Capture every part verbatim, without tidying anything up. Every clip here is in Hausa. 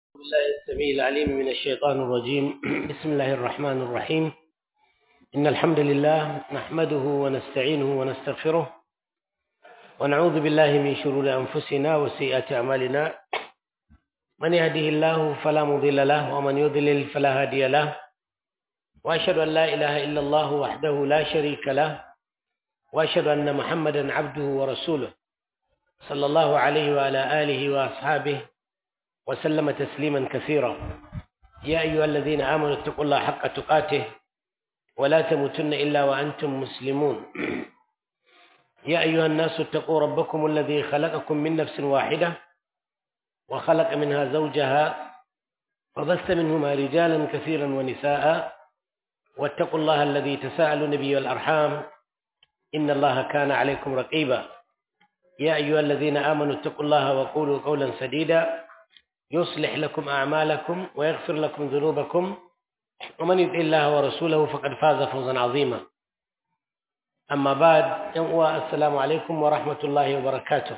بالله السميع العليم من الشيطان الرجيم. بسم الله الرحمن الرحيم. إن الحمد لله نحمده ونستعينه ونستغفره ونعوذ بالله من شرور أنفسنا وسيئات أعمالنا. من يهده الله فلا مضل له ومن يضلل فلا هادي له، وأشهد أن لا إله إلا الله وحده لا شريك له، وأشهد أن محمدا عبده ورسوله صلى الله عليه وعلى آله وأصحابه وسلم تسليما كثيرا. يا أيها الذين آمنوا اتقوا الله حق تقاته ولا تموتن إلا وأنتم مسلمون. يا أيها الناس اتقوا ربكم الذي خلقكم من نفس واحدة وخلق منها زوجها وبث منهما رجالا كثيرا ونساء، واتقوا الله الذي تساءلون به والأرحام إن الله كان عليكم رقيبا. يا أيها الذين آمنوا اتقوا الله وقولوا قولا سديدا يصلح لكم أعمالكم ويغفر لكم ذنوبكم، ومن يطع الله ورسوله فقد فاز فوزا عظيما. أما بعد، السلام عليكم ورحمة الله وبركاته.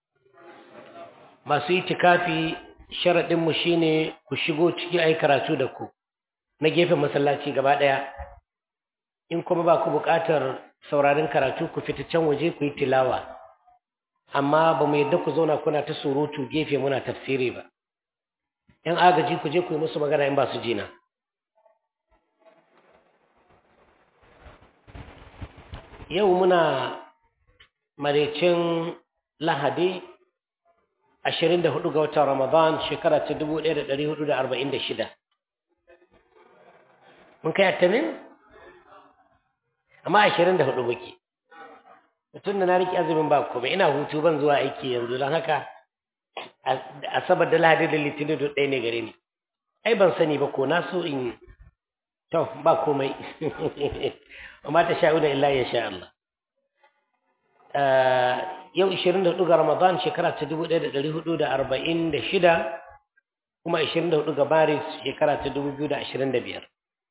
masu itikafi sharaɗin mu shine ku shigo ciki ai karatu da ku na gefen masallaci gaba ɗaya. In kuma ba ku buƙatar sauraron karatu, ku fita can waje ku yi tilawa, amma ba mu yadda ku zauna kuna ta surutu gefe muna tafsiri ba. ‘Yan agaji ku je ku yi musu magana in ba su jina. Yau muna maraicin Lahadi ashirin da hudu ga watan Ramadan shekara ta dubu ɗaya da ɗari hudu da arba'in da shida. Mun kai attanin? Amma ashirin da hudu muke. Mutum da na riƙe azumin ba kuma ina hutu ban zuwa aiki yanzu, don haka asabar da Lahadi da Litinin da ɗaya ne gare ni. Ai ban sani ba ko na so in to ba komai. Amma ta sha'una illa ya sha Allah. Yau ashirin da hudu ga Ramadan shekara ta dubu ɗaya da ɗari hudu da arba'in da shida, kuma ashirin da hudu ga Maris shekara ta dubu biyu da ashirin da biyar.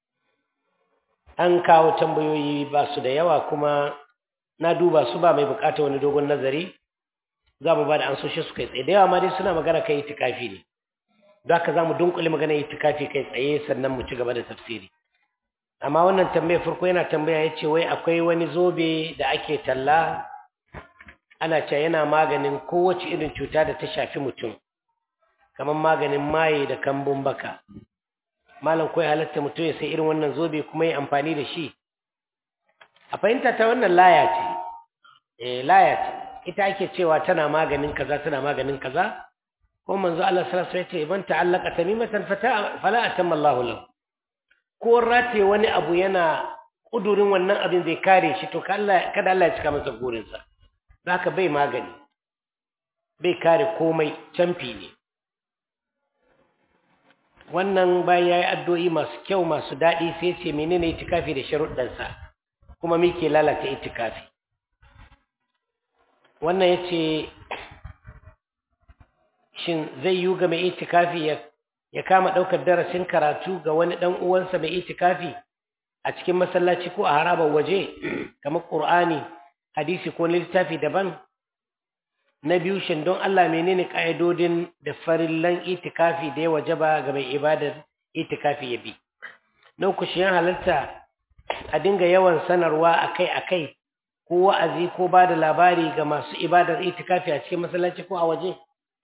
An kawo tambayoyi ba su da yawa, kuma na duba su ba mai bukata wani dogon nazari, za mu ba da ansoshin su kai tsaye. Da yawa ma dai suna magana kai itikafi ne, don haka za mu dunkule magana itikafi kai tsaye sannan mu ci gaba da tafsiri. Amma wannan tambayar farko yana tambaya ya ce wai akwai wani zobe da ake talla ana cewa yana maganin kowace irin cuta da ta shafi mutum, kamar maganin maye da kambun baka. Malam ko ya halatta mutum ya sai irin wannan zobe kuma ya amfani da shi? A fahimta ta wannan laya ce, eh laya ce, ita ake cewa tana maganin kaza tana maganin kaza, ko manzo Allah sallallahu alaihi wasallam ya ce man ta'allaka tamimatan fala atamma Allahu lahu. Ko rataye wani abu yana kudurin wannan abin zai kare shi, to kada Allah ya cika masa burinsa. Haka bai magani, bai kare komai, camfi ne. Wannan bayan ya yi addu'o'i masu kyau masu daɗi sai ce menene itikafi da sharuɗansa, kuma me ke lalata itikafi. Wannan ya ce shin zai yi ga mai itikafi ya ya kama ɗaukar darasin karatu ga wani ɗan uwansa mai itikafi a cikin masallaci ko a harabar waje, kamar ƙur'ani, hadisi ko littafi daban? Na biyu, shin don Allah menene ƙa'idodin da farillan itikafi da ya wajaba ga mai ibadar itikafi ya bi? Na uku, shi yan halarta a dinga yawan sanarwa akai-akai ko wa'azi ko ba da labari ga masu ibadar itikafi a cikin masallaci ko a waje?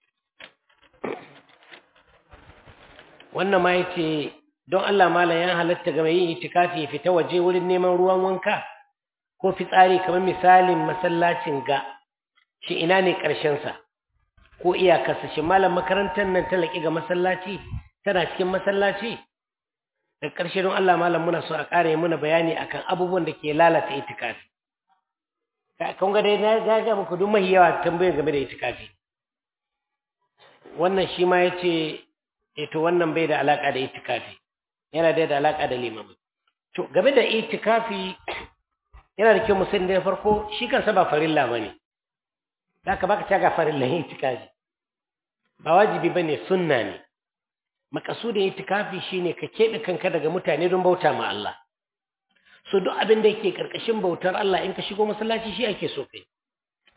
Wannan ma yace don Allah malam ya halatta ga mai yin itikafi ya fita waje wurin neman ruwan wanka ko fitsari, kamar misalin masallacin ga shi ina ne ƙarshen sa ko iyakarsa? Shi malam makarantar nan ta laƙi ga masallaci tana cikin masallaci? Da ƙarshe don Allah malam muna so a ƙara muna bayani akan abubuwan da ke lalata itikafi. Kun ga dai na ga muku duk mahi yawa tambayoyin game da itikafi. Wannan shi ma yace to wannan bai da alaka da itikafi, yana da da alaka da limami. To game da itikafi yana da kyau musulmi da farko shi kansa ba farilla bane, zaka baka ta ga farillan itikafi ba wajibi bane, sunna ne. Makasudin itikafi shine ka kebe kanka daga mutane don bauta ma Allah. So duk abin da yake karkashin bautar Allah in ka shigo masallaci shi ake so kai.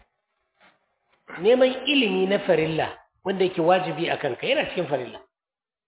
Neman ilimi na farilla wanda yake wajibi akan ka yana cikin farilla.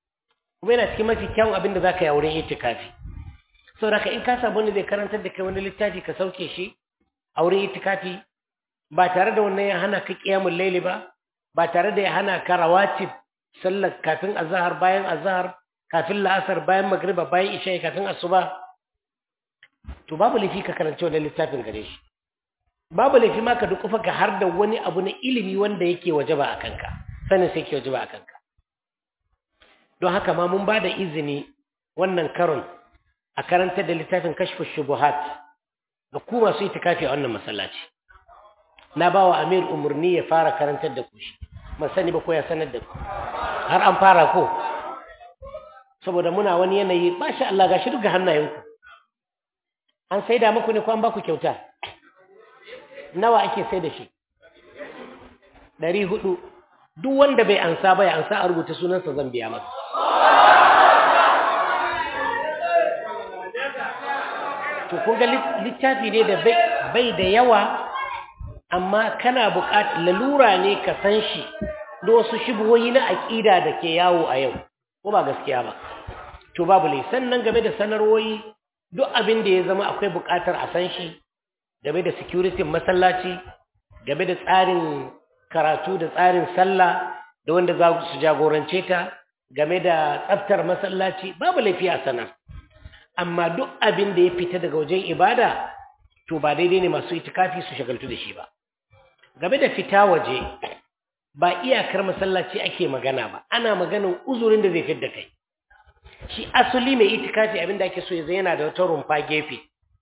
kuma yana cikin mafi kyawun abin da za ka yi a wurin itikafi saboda ka in ka samu wanda zai karantar da kai wani littafi ka sauke shi a wurin itikafi ba tare da wannan ya hana ka qiyamul layli ba ba tare da ya hana ka rawatib sallar kafin azhar bayan azhar kafin la'asar bayan magriba bayan isha kafin asuba to babu lafi ka karanci wannan littafin gare shi babu lafi ma ka dukufa ka har da wani abu na ilimi wanda yake wajaba a kanka sanin sai yake wajaba a kanka don haka ma mun ba da izini wannan karon a karantar da littafin kashfu shubuhat ga ku masu itikafi a wannan masallaci na ba wa amir umarni ya fara karantar da ku shi ban sani ba ko ya sanar da ku har an fara ko saboda muna wani yanayi masha Allah gashi duk ga hannayenku an saida muku ne ko an ba ku kyauta nawa ake sai da shi ɗari hudu duk wanda bai ansa ba ya ansa a rubuta sunansa zan biya masa to kun ga littafi ne da bai da yawa amma kana buƙatar lalura ne ka san shi da wasu shubuhoyi na aƙida da ke yawo a yau ko ba gaskiya ba to babu lai sannan game da sanarwoyi duk abin da ya zama akwai buƙatar a san shi game da security masallaci game da tsarin karatu da tsarin sallah da wanda za su jagorance ta game da tsaftar masallaci babu laifi a sanar amma duk abin da ya fita daga wajen ibada to ba daidai ne masu itikafi su shagaltu da shi ba game da fita waje ba iyakar masallaci ake magana ba ana maganin uzurin da zai fidda kai shi asali mai itikafi abin da ake so ya yana da wata rumfa gefe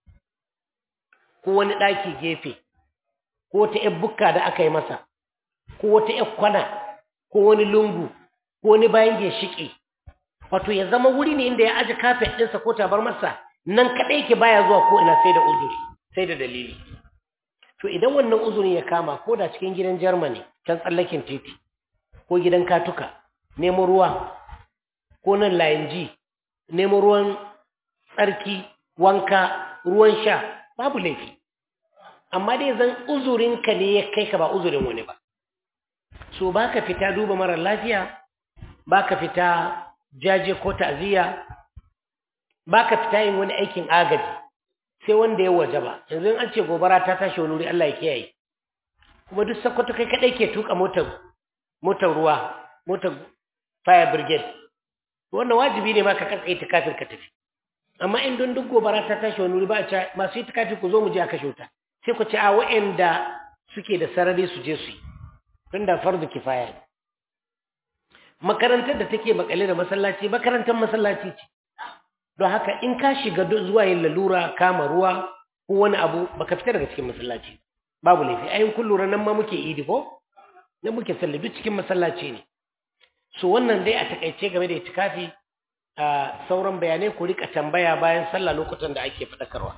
ko wani ɗaki gefe ko wata ƴar bukka da aka yi masa ko wata ƴar kwana ko wani lungu ko wani bayan ginshiki wato ya zama wuri ne inda ya aje kafet ɗinsa ko tabar masa nan kaɗai yake baya zuwa ko ina sai da uzuri sai da dalili to idan wannan uzurin ya kama ko da cikin gidan Germany can tsallakin titi ko gidan katuka nemo ruwa ko nan layin ji nemo ruwan tsarki wanka ruwan sha babu laifi amma dai zan uzurinka ne ya kai ka ba uzurin wani ba so baka fita duba mara lafiya baka fita jaje ko ta'ziya baka fita yin wani aikin agaji sai wanda ya wajaba yanzu an ce gobara ta tashi wani wuri Allah ya kiyaye kuma duk sakkwato kai kadai ke tuka motar motar ruwa motar fire brigade wannan wajibi ne ma ka karkai ta kafin ka tafi amma in don duk gobara ta tashi wani wuri ba a ce masu yi tikafi ku zo mu je a kashe wuta sai ku ce a wa'anda suke da sarari su je su yi tun da fardu kifaya ne makarantar da take makale da masallaci makarantar masallaci ce don haka in ka shiga zuwa yin lalura kama ruwa ko wani abu baka fita daga cikin masallaci babu laifi ayin kun lura nan ma muke idi ko nan muke sallah duk cikin masallaci ne so wannan dai a takaice game da itikafi a sauran bayanai ku rika tambaya bayan sallah lokutan da ake fadakarwa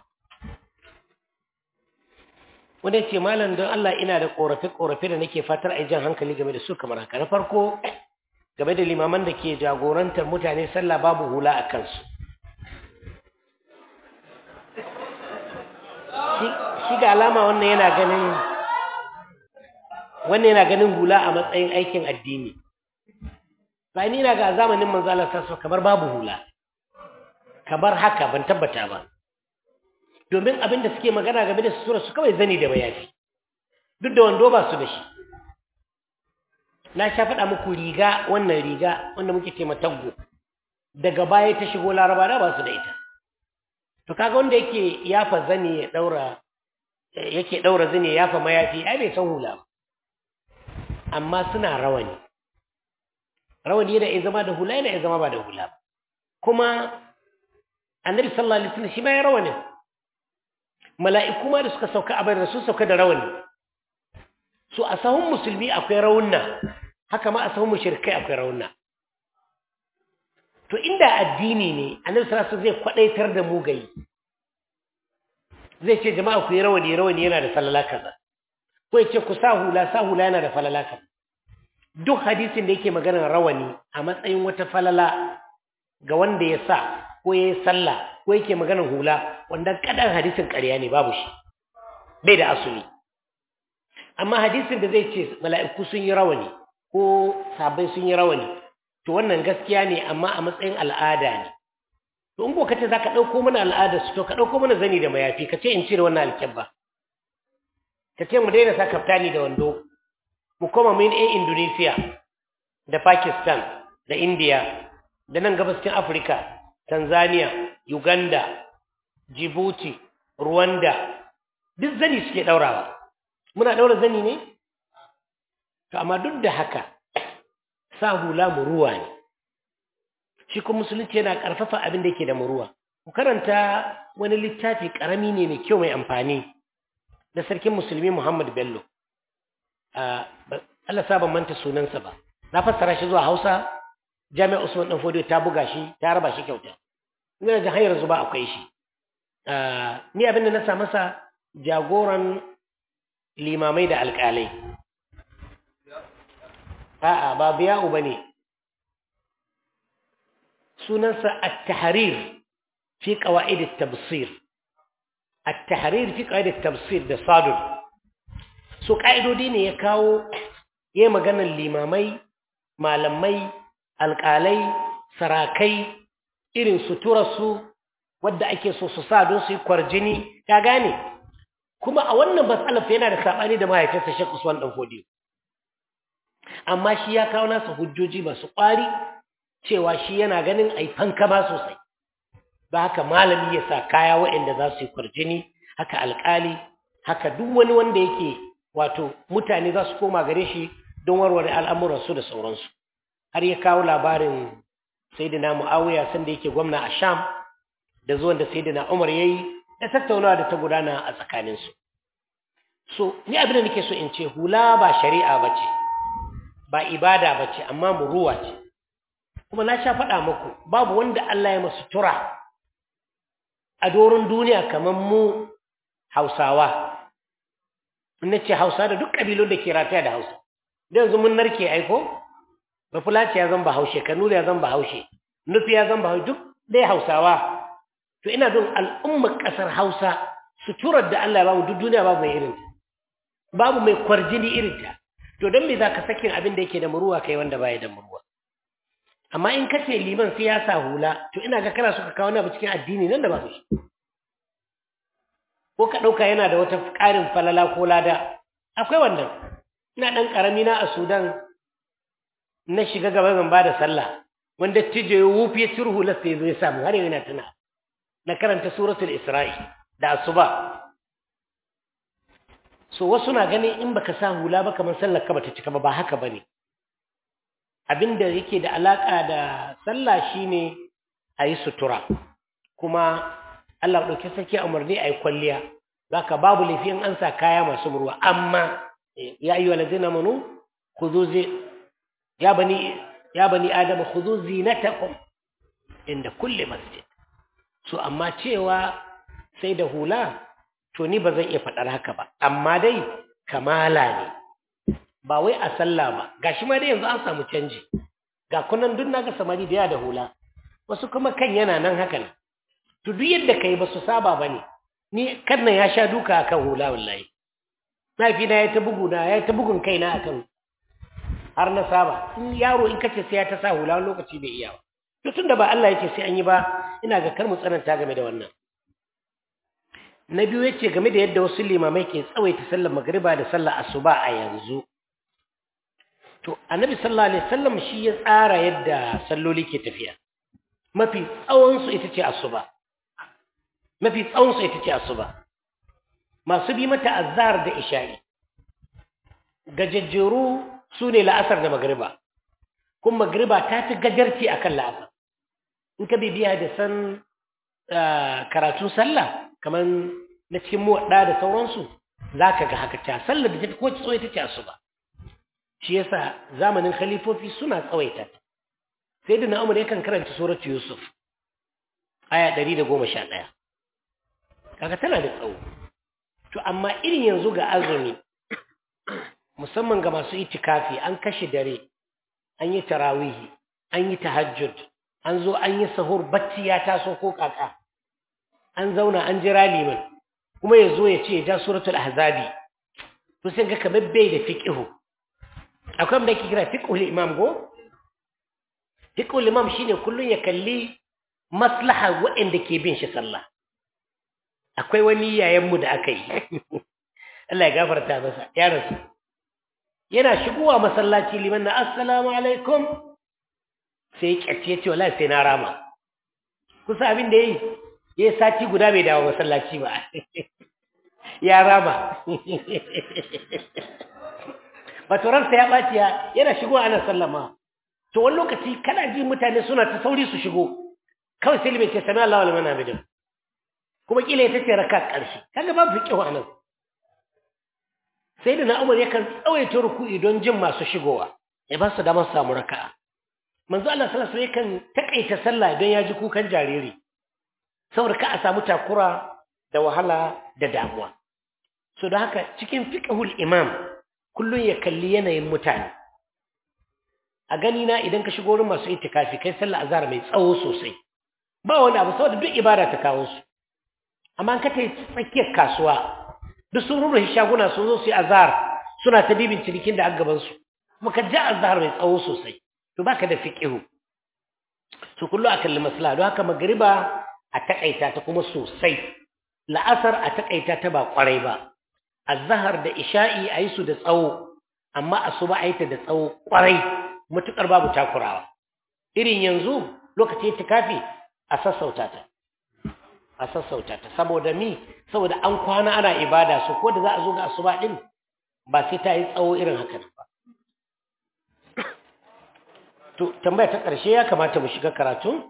wanda ce malam don Allah ina da korafe korafe da nake fatar ai jan hankali game da su kamar haka na farko game da limaman da ke jagorantar mutane sallah babu hula a kansu shi ga alama wannan yana ganin wannan yana ganin hula a matsayin aikin addini ba ni na ga zamanin manzo Allah sallallahu kamar babu hula kamar haka ban tabbata ba domin abin da suke magana game da sura su kawai zani da bayafi duk da wando ba su da shi na sha faɗa muku riga wannan riga wanda muke ce mataggo daga baya ta shigo laraba da ba su da ita to kaga wanda yake yafa zani ya daura yake daura zani ya yafa mayafi ai bai san hula ba amma suna rawani rawani yana iya zama da hula yana iya zama ba da hula kuma annabi sallallahu alaihi wasallam shi ma ya rawani mala'iku ma da suka sauka a bayan su sauka da rawani so a sahun musulmi akwai rawunna haka ma a sahun mushrikai akwai rawunna to inda addini ne annabi sallallahu alaihi wasallam zai kwadaitar da mu gai zai ce jama'a ku yi rawani rawani yana da falala kaza ko ya ce ku sa hula sa hula yana da falala kaza duk hadisin da yake maganar rawani a matsayin wata falala ga wanda ya sa ko ya yi sallah ko yake maganar hula wanda kadan hadisin ƙarya ne babu shi bai da asuli amma hadisin da zai ce mala'iku sun yi rawani ko sahabbai sun yi rawani to wannan gaskiya ne amma a matsayin al'ada ne to in ko kace zaka dauko mana al'ada su to ka dauko mana zani da mayafi kace in cire wannan alkebba kace mu daina sa kaftani da wando mu koma mu in Indonesia da Pakistan da India da nan gabashin Africa Tanzania Uganda Djibouti Rwanda duk zani suke daurawa muna daura zani ne to amma duk da haka sa hula muruwa ne shi kuma musulunci yana karfafa abin da yake da muruwa ku karanta wani littafi karami ne mai kyau mai amfani da sarkin musulmi Muhammad Bello Allah sa ban manta sunansa ba na fassara shi zuwa Hausa Jami'a Usman Dan Fodio ta buga shi ta raba shi kyauta ina da hayar zuba akwai shi ni abin da na sa masa jagoran limamai da alƙalai a'a ba biya'u bane sunansa at-tahrir fi qawaid at-tabsir at-tahrir fi qawaid at-tabsir da sadud so kaidodi ne ya kawo yayin maganar limamai malamai alƙalai sarakai irin suturarsu wadda ake so su sa don su yi kwarjini ka gane kuma a wannan matsalar yana da sabani da mahaifinsa Sheikh Usman Dan Fodio amma shi ya kawo nasa hujjoji masu ƙwari cewa shi yana ganin ai fanka ba sosai ba haka malami ya sa kaya waɗanda za su yi kwarjini haka alƙali haka duk wani wanda yake wato mutane za su koma gare shi don warware al'amuransu da sauransu har ya kawo labarin sayyidina Muawiya sanda yake gwamna a Sham da zuwan da sayyidina Umar yayi da tattaunawa da ta gudana a tsakaninsu so ni abin da nake so in ce hula ba shari'a bace ba ibada bace amma muruwa ce kuma na sha faɗa muku babu wanda Allah ya masu tura a doron duniya kamar mu Hausawa in ce Hausa da duk kabilun da ke rataya da Hausa da yanzu mun narke aiko ba fulaci ya zan Bahaushe Kanuri ya zan Bahaushe Nufi ya zan Bahaushe duk dai Hausawa to ina don al'ummar kasar Hausa suturar da Allah ya bamu duk duniya babu mai irinta babu mai kwarjini irinta to dan me zaka sakin abin da yake da muruwa kai wanda baya da muruwa amma in kace liman sai ya sa hula to ina ga kana so ka kawo na cikin addini nan da ba shi ko ka dauka yana da wata ƙarin falala ko lada akwai wannan ina dan karami na a Sudan na shiga gaba zan bada sallah wanda tije wufi ya turhu la sai zai samu har yana tana na karanta suratul Isra'i da asuba so wasu na gani in baka sa hula ba kamar sallar ka bata cika ba ba haka bane abinda yake da alaka da sallah shine ayi sutura kuma Allah dauke sake umarni ayi kwalliya zaka babu lafiyan an sa kaya masu murwa amma ya ayyuhal ladina amanu khudhu zi ya bani ya bani adam khudhu zinatakum inda kulli masjid so amma cewa sai da hula to ni ba zan iya faɗar haka ba amma dai kamala ne ba wai a sallah ba gashi ma dai yanzu an samu canji ga kunan duk naga samari da ya da hula wasu kuma kan yana nan haka ne to duk yadda kai ba su saba bane ni kan nan ya sha duka akan hula wallahi nafi na ya ta bugu na ya ta bugun kaina akan har na saba in yaro in kace sai ya ta sa hula lokaci bai iya ba to tunda ba Allah yake sai an yi ba ina ga kar mu tsananta game da wannan na biyu yace game da yadda wasu limamai ke tsawaita sallar magriba da sallar asuba a yanzu to annabi sallallahu alaihi wasallam shi ya tsara yadda salloli ke tafiya mafi tsawon su ita ce asuba mafi tsawon su ita ce asuba masu bi mata azhar da isha'i gajejjeru sune la'asar da magriba kuma magriba ta fi gajarci akan la'asar in ka bibiya da san karatun sallah kaman na cikin muwadda da sauransu zaka ga haka ta sallar da take ko tsoye tace asuba shi yasa zamanin khalifofi suna tsawaita sayyidina Umar yakan karanta suratu Yusuf aya ɗari da goma sha ɗaya kaga tana da tsawo to amma irin yanzu ga azumi musamman ga masu itikafi an kashe dare an yi tarawihi an yi tahajjud an zo an yi sahur bacci ya taso ko kaka an zauna an jira liman kuma ya zo ya ce ya ja suratul ahzabi to sai ga kamar bai da fiqhu akwai wanda yake kira fiqhul imam go fiqhul imam shine kullun ya kalli maslaha waɗanda ke bin shi sallah. Akwai wani yayan mu da aka yi Allah ya gafarta masa ya rasu yana shigowa masallaci liman na assalamu alaikum sai kyace ce wallahi sai na rama kusa abin da yayi yayi sati guda bai dawo masallaci ba ya rama wato ransa ya baci yana shigowa ana sallama to wani lokaci kana ji mutane suna ta sauri su shigo kawai sai liman ce sami Allahu liman hamidu kuma kila ita ce raka ƙarshe kaga babu fiqhu anan sai da na Umar yakan tsawaita ruku'i don jin masu shigowa ya ba su damar samu raka'a manzo Allah sallallahu alaihi wasallam yakan takaita sallah don ya ji kukan jariri saboda ka a samu takura da wahala da damuwa so da haka cikin fiqhul imam kullun ya kalli yanayin mutane a gani na idan ka shigo wurin masu itikafi kai sallah azhar mai tsawo sosai ba wani abu saboda duk ibada ta kawo su amma ka tai tsakiyar kasuwa duk sun rubuta shaguna sun zo su yi azhar suna ta dibin cinikin da gaban su kuma ka ja azhar mai tsawo sosai to baka da fiqhu to kullu akalli maslaha don haka magriba a takaita ta kuma sosai la'asar a takaita ta ba kwarai ba azhar da isha'i ayi su da tsawo amma asuba ayi ta da tsawo kwarai mutukar babu takurawa irin yanzu lokacin itikafi a sassauta ta a sassauta ta saboda mi saboda an kwana ana ibada so ko da za a zo ga asuba din ba sai ta yi tsawo irin haka ba to tambaya ta ƙarshe ya kamata mu shiga karatu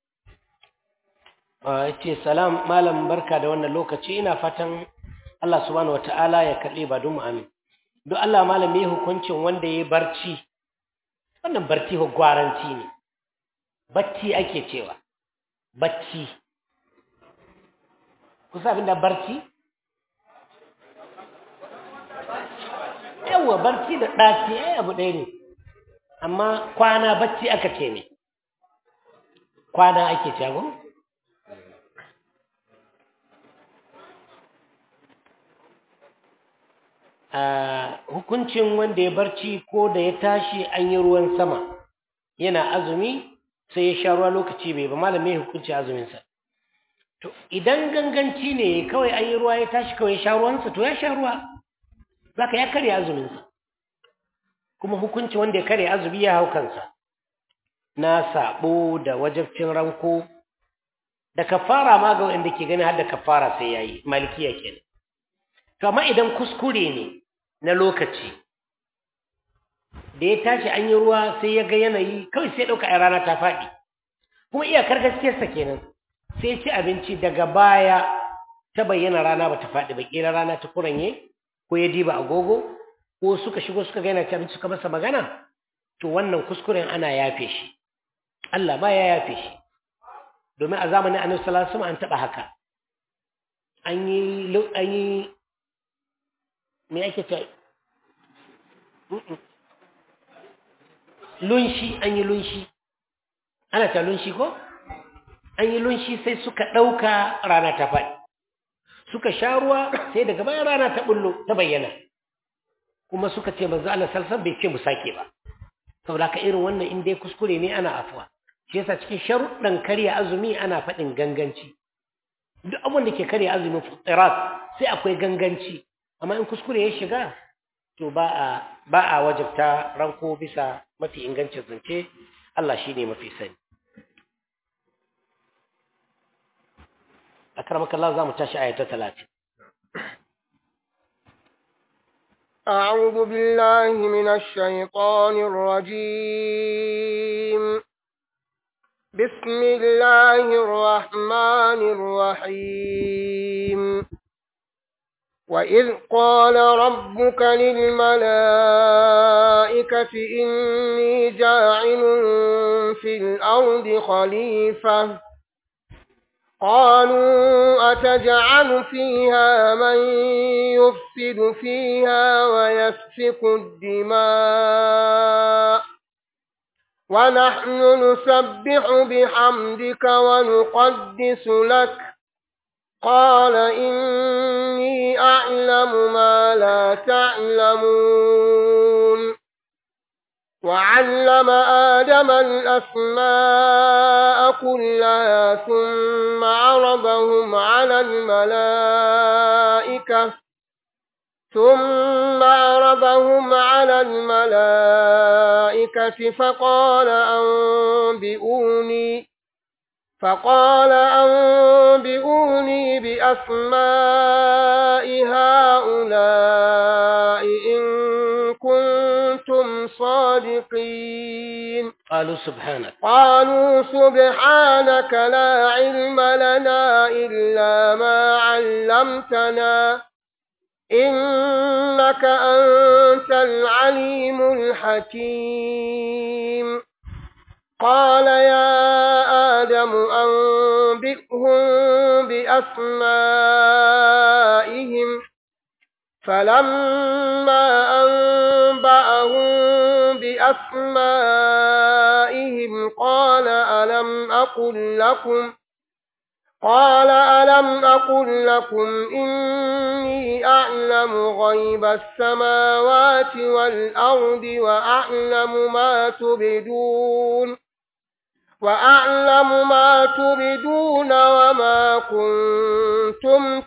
yace salam malam barka da wannan lokaci ina fatan Allah subhanahu wataala ya karbe ba don mu amin don Allah malam me hukuncin wanda yayi barci wannan barci ho gwaranci ne bacci ake cewa bacci kusa abinda barci yawa barci da ɗaci ai abu ɗaya ne amma kwana bacci aka ce ne kwana ake cewa a hukuncin wanda ya barci ko da ya tashi an yi ruwan sama yana azumi sai ya sha ruwa lokaci bai ba malamin hukunci azuminsa to idan ganganci ne kawai an yi ruwa ya tashi kawai ya sha ruwansa to ya sha ruwa zaka ya karya azuminsa kuma hukunci wanda ya karya azumi ya hau kansa na sabo da wajibcin ranko da kafara ma ga wanda ke gani har da kafara sai yayi malikiya kenan to amma idan kuskure ne na lokaci da ya tashi an yi ruwa sai ya ga yanayi kawai sai dauka ai rana ta faɗi kuma iyakar gaskiyarsa kenan sai ci abinci daga baya ta bayyana rana ba ta faɗi ba kila rana ta kuranye ko ya diba agogo ko suka shigo suka ga yana ci abinci suka masa magana to wannan kuskuren ana yafe shi Allah ba ya yafe shi domin a zamanin Annabi sallallahu alaihi wasallam an taba haka an yi an yi me ake ce lunshi an yi lunshi ana ta lunshi ko an yi lunshi sai suka ɗauka rana ta faɗi suka sha ruwa sai daga bayan rana ta bullo ta bayyana kuma suka ce manzo Allah sallallahu bai ce mu sake ba saboda ka irin wannan in dai kuskure ne ana afuwa shi yasa cikin sharuɗan karya azumi ana faɗin ganganci duk abin da ke karya azumin fitirat sai akwai ganganci amma in kuskure ya shiga to ba a ba a wajibta ranko bisa mafi ingancin zance Allah shine mafi sani akramaka Allah zamu tashi ayata talatin أعوذ بالله من الشيطان الرجيم بسم الله الرحمن الرحيم وإذ قال ربك للملائكة إني جاعل في الأرض خليفة قالوا أتجعل فيها من يفسد فيها ويسفك الدماء ونحن نسبح بحمدك ونقدس لك قال إني أعلم ما لا تعلمون وعلم آدم الأسماء كلها ثم عرضهم على الملائكة ثم عرضهم على الملائكة فقال أنبئوني فقال أنبئوني بأسماء هؤلاء إن كنتم صادقين قالوا سبحانك قالوا سبحانك لا علم لنا إلا ما علمتنا إنك أنت العليم الحكيم قال يا آدم أنبئهم بأسمائهم فلما أنبأهم بأسمائهم قال ألم أقل لكم قال ألم أقل لكم إني أعلم غيب السماوات والأرض وأعلم ما تبدون وأعلم ما تبدون وما كنتم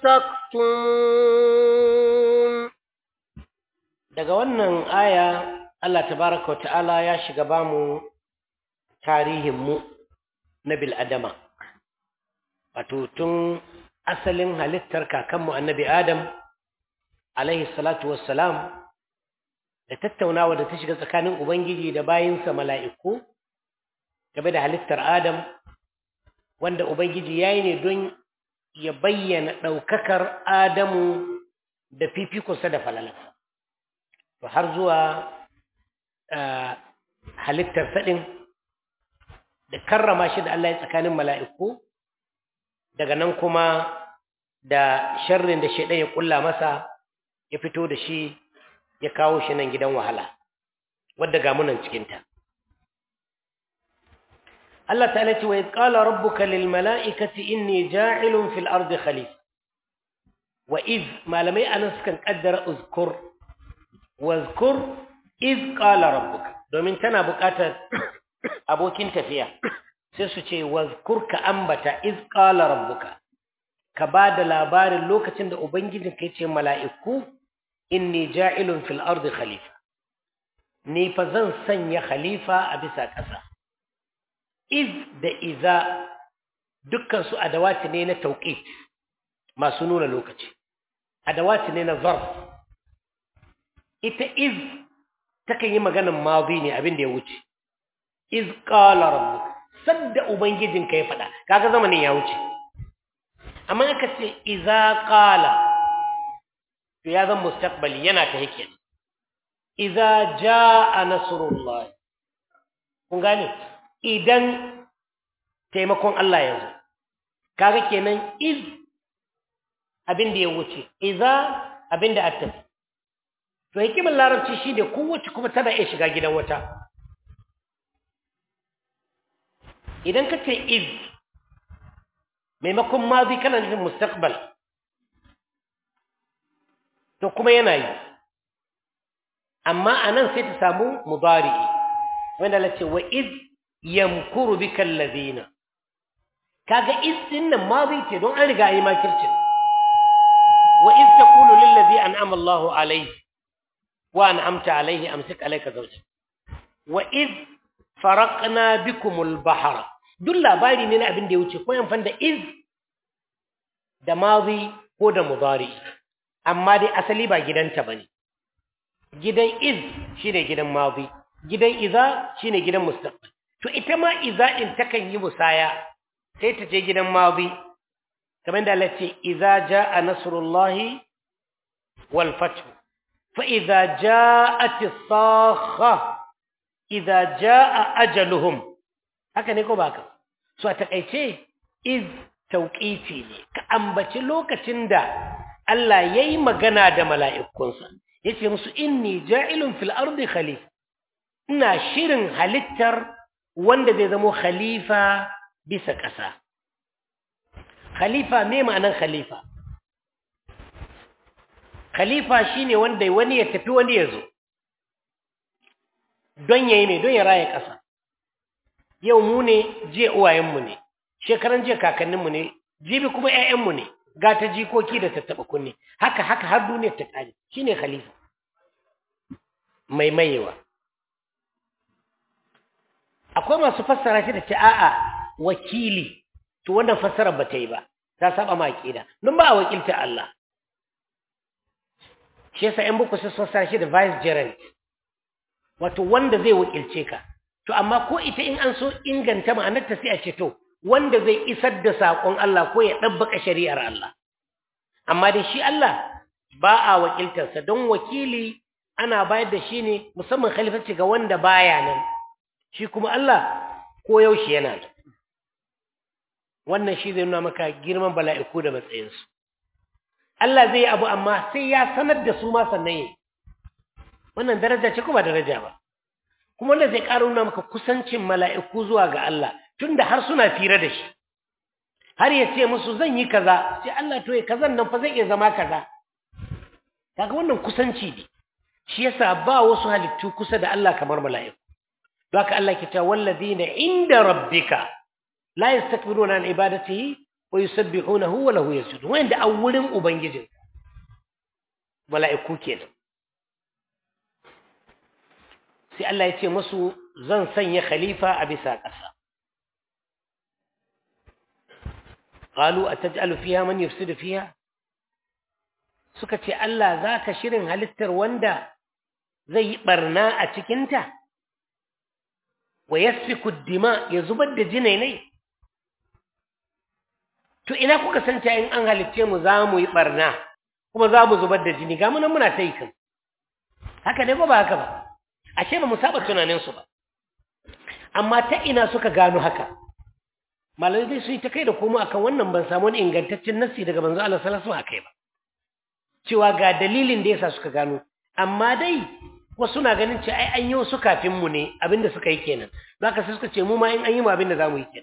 تكتمون. daga wannan aya Allah tabaraka wa ta'ala ya shiga bamu tarihin mu na bil adama, wato tun asalin halittar kakanmu annabi Adam alaihi salatu wassalam, da tattaunawa da ta shiga tsakanin Ubangiji da bayinsa mala'iku game da halittar Adam, wanda Ubangiji ya yi ne don ya bayyana ɗaukakar Adamu da fifikonsa da falalarsa. To har zuwa halittar saɗin da karrama shi da Allah ya tsakanin mala'iku, daga nan kuma da sharrin da shaidan ya kulla masa ya fito da shi ya kawo shi nan gidan wahala wadda ga munan cikinta. Allah ta'ala ce wa idh qala rabbuka lil mala'ikati inni ja'ilun fil ardi khalifa. Wa idh malamai anan sukan kaddara uzkur wa uzkur idh qala rabbuka, domin tana buƙatar abokin tafiya, sai su ce wazkur ka ambata iz qala rabbuka, ka bada labarin lokacin da ubangijin ka yace mala'iku inni ja'ilun fil ardi khalifa, ni fa zan sanya khalifa a bisa ƙasa. Iz da iza dukkan su adawati ne na tauqit, masu nuna lokaci, adawati ne na zarf. Ita iz takan yi maganar madi ne, abin da ya wuce. iz qala rabbuka, sadda ubangijinka ya faɗa, kaga zamanin ya wuce. Amma aka ce iza qala, to ya zama mustaqbali, yana ta yake. Iza jaa nasrullah, kun gane, idan taimakon Allah ya zo, kaga kenan iz abin da ya wuce, iza abin da attafi. To hikimar larabci shi da kowace kuma tana iya shiga gidan wata. Idan ka ce iz maimakon mazi kana nufin mustaqbal, to kuma yana yi, amma anan sai ta samu mudari'i wanda la ce wa iz yamkuru bika allazina, kaga iz din nan mazi ce don an riga yi makircin. wa iz taqulu lil ladzi an'ama Allahu alayhi wa an'amta alayhi amsik alayka zawjak wa iz faraqna bikumul bahra, duk labari ne na abin da ya wuce, ko yan da iz da mazi ko da mudari, amma dai asali ba gidanta bane. Gidan iz shine gidan mazi, gidan iza shine gidan mustaqbal. To ita ma iza in takan yi musaya, sai ta je gidan mazi, kamar da Allah ce iza jaa nasrullahi wal fath fa iza jaat as-sakha idza jaa ajaluhum, haka ne ko baka? So a takeice iz tauqiti ne, ka ambaci lokacin da Allah yayi magana da mala'ikunsa, yace musu inni ja'ilun fil ardi khalifa, ina shirin halittar wanda zai zama khalifa bisa ƙasa. Khalifa me ma'anar khalifa? Khalifa shine wanda wani ya tafi wani ya zo. don yayi ne don ya raya ƙasa yau mu ne jiya uwayenmu ne shekaran jiya kakanninmu ne jibi kuma ƴaƴanmu ne ga ta jikoki da tattaɓa kunne haka haka har duniyar ta ƙare shine khalifa mai mayewa akwai masu fassara shi da ce a'a wakili to wannan fassarar ba ta yi ba ta saba ma aqida don ba a wakilta Allah shi yasa ƴan boko sai fassara shi da vicegerent wato wanda zai wakilce ka to amma ko ita in an so inganta ma'anarta sai a ce to wanda zai isar da sakon Allah ko ya dabbaka shari'ar Allah amma dai shi Allah ba a wakiltarsa don wakili ana bayar da shi ne musamman khalifanci ga wanda baya nan shi kuma Allah ko yaushe yana da wannan shi zai nuna maka girman bala'iku da matsayinsu Allah zai yi abu amma sai ya sanar da su ma sannan yi wannan daraja ce kuma daraja ba kuma wanda zai ƙara nuna maka kusancin mala'iku zuwa ga Allah tunda har suna fira da shi har ya ce musu zan yi kaza sai Allah to ya kazan nan fa zai iya zama kaza kaga wannan kusanci ne shi yasa ba wasu halittu kusa da Allah kamar mala'iku don haka Allah ke ta walladina inda rabbika la yastakbiruna an ibadatihi wa yusabbihunahu wa lahu yasjudun wanda a wurin ubangijin mala'iku kenan sai Allah ya ce musu zan sanya khalifa a bisa ƙasa qalu ataj'alu fiha man yufsidu fiha suka ce Allah zaka shirin halittar wanda zai yi barna a cikin ta wa yasfiku dima ya zubar da jinainai to ina kuka san ta in an halitte mu za mu yi barna kuma za mu zubar da jini ga mu nan muna ta yi kan haka ne ba ba haka ba ashe ba mu saba tunanin su ba amma ta ina suka gano haka malamai dai su yi ta kai da komo akan wannan ban samu wani ingantaccen nassi daga manzo Allah sallallahu alaihi wasallam akai ba cewa ga dalilin da yasa suka gano amma dai wasu na ganin ce ai an yi wasu kafin mu ne abinda suka yi kenan zaka sai suka ce mu ma in an yi mu abinda zamu yi kenan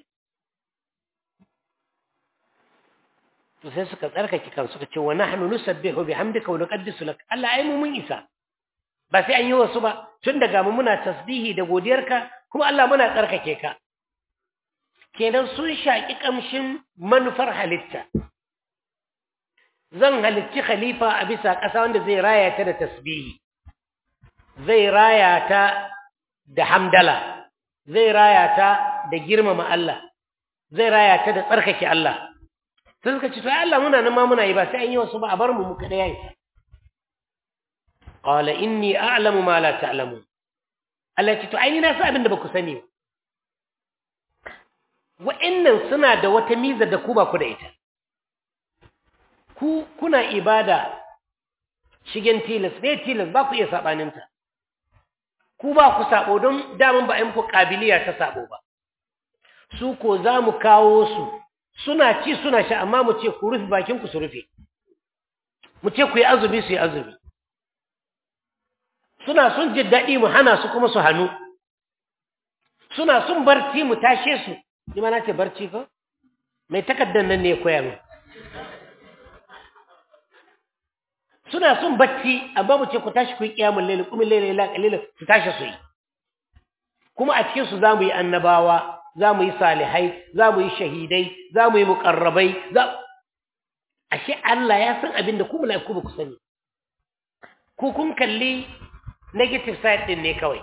to sai suka tsarkake kan suka ce wa nahnu nusabbihu bihamdika wa nuqaddisu lak Allah ai mu mun isa ba sai an yi wasu ba tun daga mu muna tasbihi da godiyarka kuma Allah muna tsarkake ka kenan sun shaki kamshin manufar halitta zan halicci khalifa a bisa ƙasa wanda zai raya ta da tasbihi zai raya ta da hamdala zai raya ta da girmama Allah zai raya ta da tsarkake Allah sai suka ce to ai Allah muna nan ma muna yi ba sai an yi wasu ba a bar mu muka da yayi qala inni a'lamu ma la ta'lamun Allah ya ce to ai ni na san abin da baku sani ba wa'annan suna da wata miza da ku ba ku da ita ku kuna ibada shigen tilas ne tilas ba ku iya sabaninta ku ba ku sabo don daman ba ai muku kabiliya ta sabo ba su ko za mu kawo su suna ci suna sha amma mu ce ku rufe bakin ku su rufe mu ce ku yi azumi su yi azumi suna sun ji daɗi mu hana su kuma su hannu suna sun barci mu tashe su ni ma na ce barci ko mai takaddan nan ne ya koya min suna sun bacci amma mu ce ku tashi ku yi kiyamul layl kuma layl la qalila su tashi su yi kuma a cikin su zamu yi annabawa zamu yi salihai zamu yi shahidai zamu yi muqarrabai za ashe Allah ya san abinda ku malaiku ba ku sani ku kun kalli negative side din ne kawai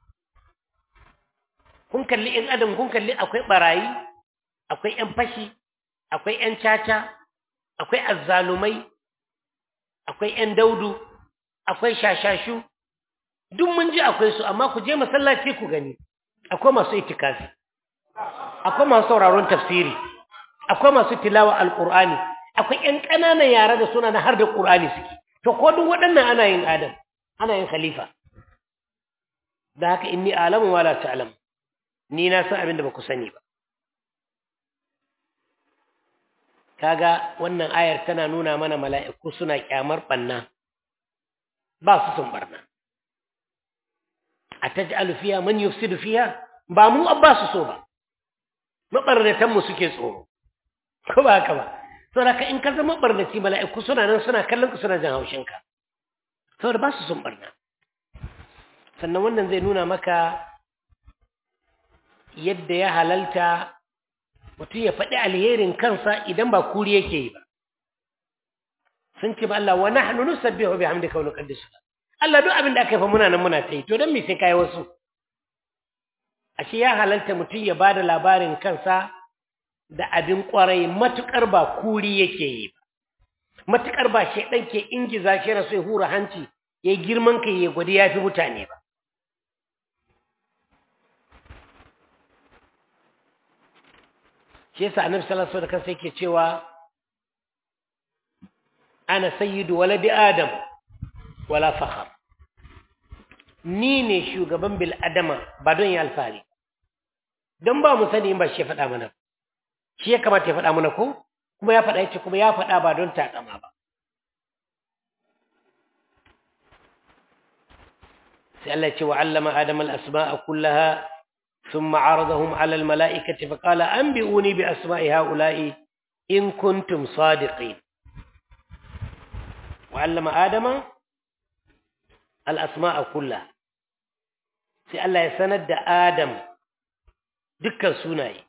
kun kalli in adam kun kalli akwai barayi akwai yan fashi akwai yan caca akwai azzalumai akwai ƴan daudu akwai shashashu duk mun ji akwai su amma ku je masallaci ku gani akwai masu itikafi akwai masu sauraron tafsiri akwai masu tilawa alqur'ani akwai ƴan ƙananan yara da suna na har da qur'ani suke to ko duk waɗannan ana yin adam ana yin khalifa da haka inni a'lamu wa la ta'lam ni na san abin da ba ku sani ba kaga wannan ayar tana nuna mana mala'iku suna kyamar banna ba su sun barna ataj'alu fiha man yufsidu fiha ba mu abba su so ba mabarnatan mu suke tsoro ko ba haka ba saboda in ka zama barnaci mala'iku suna nan suna kallon ku suna jin haushin ka saboda ba su sun barna sannan wannan zai nuna maka yadda ya halalta mutum ya faɗi alherin kansa idan ba kuri yake yi ba. Sun ce ba Allah wa nahnu nusabbihu bihamdika wa nuqaddisu lak. Allah duk abin da aka yi fa muna nan muna ta yi to dan me sai kai wasu? Ashe ya halalta mutum ya bada labarin kansa da abin kwarai matukar ba kuri yake yi ba. Matukar ba shedan ke ingiza shi rasu ya hura hanci ya girman kai ya gwadi yafi mutane ba. Shi yasa Annabi sallallahu alaihi wasallam kansa yake cewa ana sayyidu waladi adam wala fakhar. Ni ne shugaban bil adama ba don ya alfari. Don ba mu sani ba shi ya faɗa mana. Shi ya kamata ya faɗa mana ko kuma ya faɗa yace kuma ya faɗa ba don takama ba. Sai Allah ya ce wa allama adama al asma'a kullaha ثم عرضهم على الملائكة فقال أنبئوني بأسماء هؤلاء إن كنتم صادقين وعلم آدم الأسماء كلها سي الله يسند آدم دكا سناي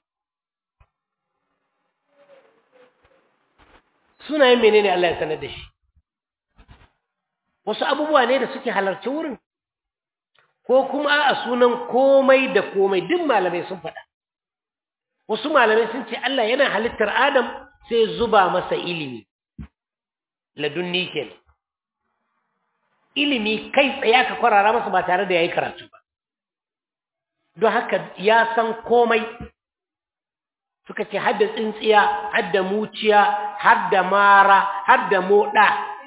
سناي منين الله يسند شي wasu abubuwa ne da suke halarci wurin ko kuma a sunan komai da komai duk malamai sun faɗa. Wasu malamai sun ce Allah yana halittar Adam sai zuba masa ilimi ladunni kenan. Ilimi kai tsaye ka kwarara masa ba tare da yayi karatu ba. Don haka ya san komai. Suka ce hadda tsintsiya, hadda muciya, hadda mara, hadda moda.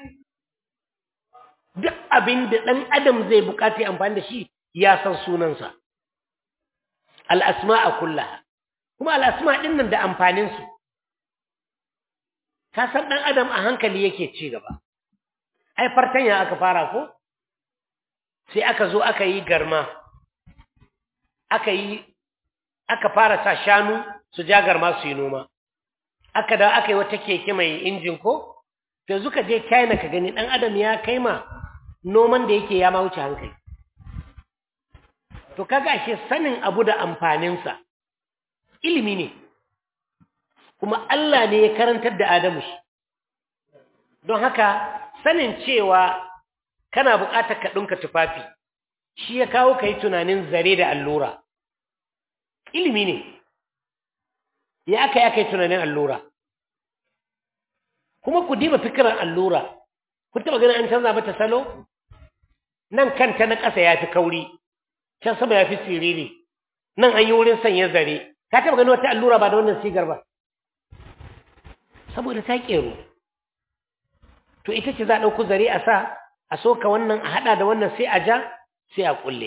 Duk abin da ɗan Adam zai bukata amfani da shi ya san sunansa. Al'asma'a kullaha. Kuma al'asma ɗin nan da amfaninsu. Ka san ɗan Adam a hankali yake ci gaba. Ai, fartanya aka fara ko? Sai aka zo aka yi garma. Aka yi, aka fara sa shanu su ja garma su yi noma. Aka da aka yi wata keke mai injin ko? Sai zuka je China ka gani ɗan Adam ya kai ma noman da yake ya ma wuce hankali. To kaga ashe sanin abu da amfaninsa ilimi ne, kuma Allah ne ya karantar da Adamu shi. Don haka sanin cewa kana buƙatar ka ɗinka tufafi shi ya kawo ka yi tunanin zare da allura. Ilimi ne, ya aka yi aka yi tunanin allura. Kuma ku diba fikirar allura, ku taɓa ganin an canza mata salo? Nan kanta na ƙasa ya fi kauri. Can sama ya fi siriri, nan an yi wurin sanya zare, ka taɓa gani wata allura ba da wannan sigar ba, saboda ta ƙero. To ita ce za a ɗauku zare a sa, a soka wannan a haɗa da wannan sai a ja, sai a ƙulle.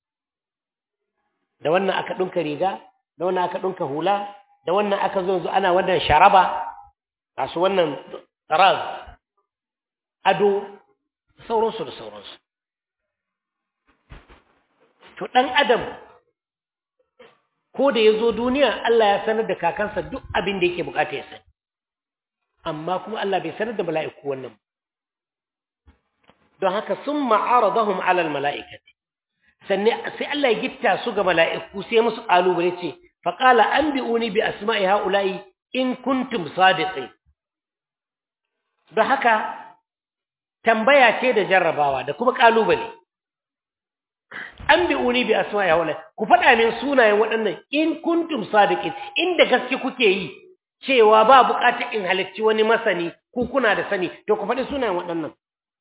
Da wannan aka ɗunka riga, da wannan aka ɗunka hula, da wannan aka zo yanzu ana wannan sharaba, masu wannan taraz, ado, sauransu da sauransu. To ɗan Adam, ko da ya zo duniya, Allah ya sanar da kakansa duk abin da yake bukata ya sani. Amma kuma Allah bai sanar da mala'iku wannan. Don haka sun ma'aradahum alal mala'ikati. Sannan sai Allah ya gitta su ga mala'iku sai musu ƙalubale ce, faƙala an bi'uni bi asma'i ha'ula'i in kuntum sadiqi. Don haka tambaya ce da jarrabawa da kuma ƙalubale. An bi'uni bi asma'i ha'ula'i, ku faɗa min sunayen waɗannan in kuntum sadiqin, inda gaske kuke yi cewa ba buƙatar in halicci wani masani ku kuna da sani, to ku faɗi sunayen waɗannan.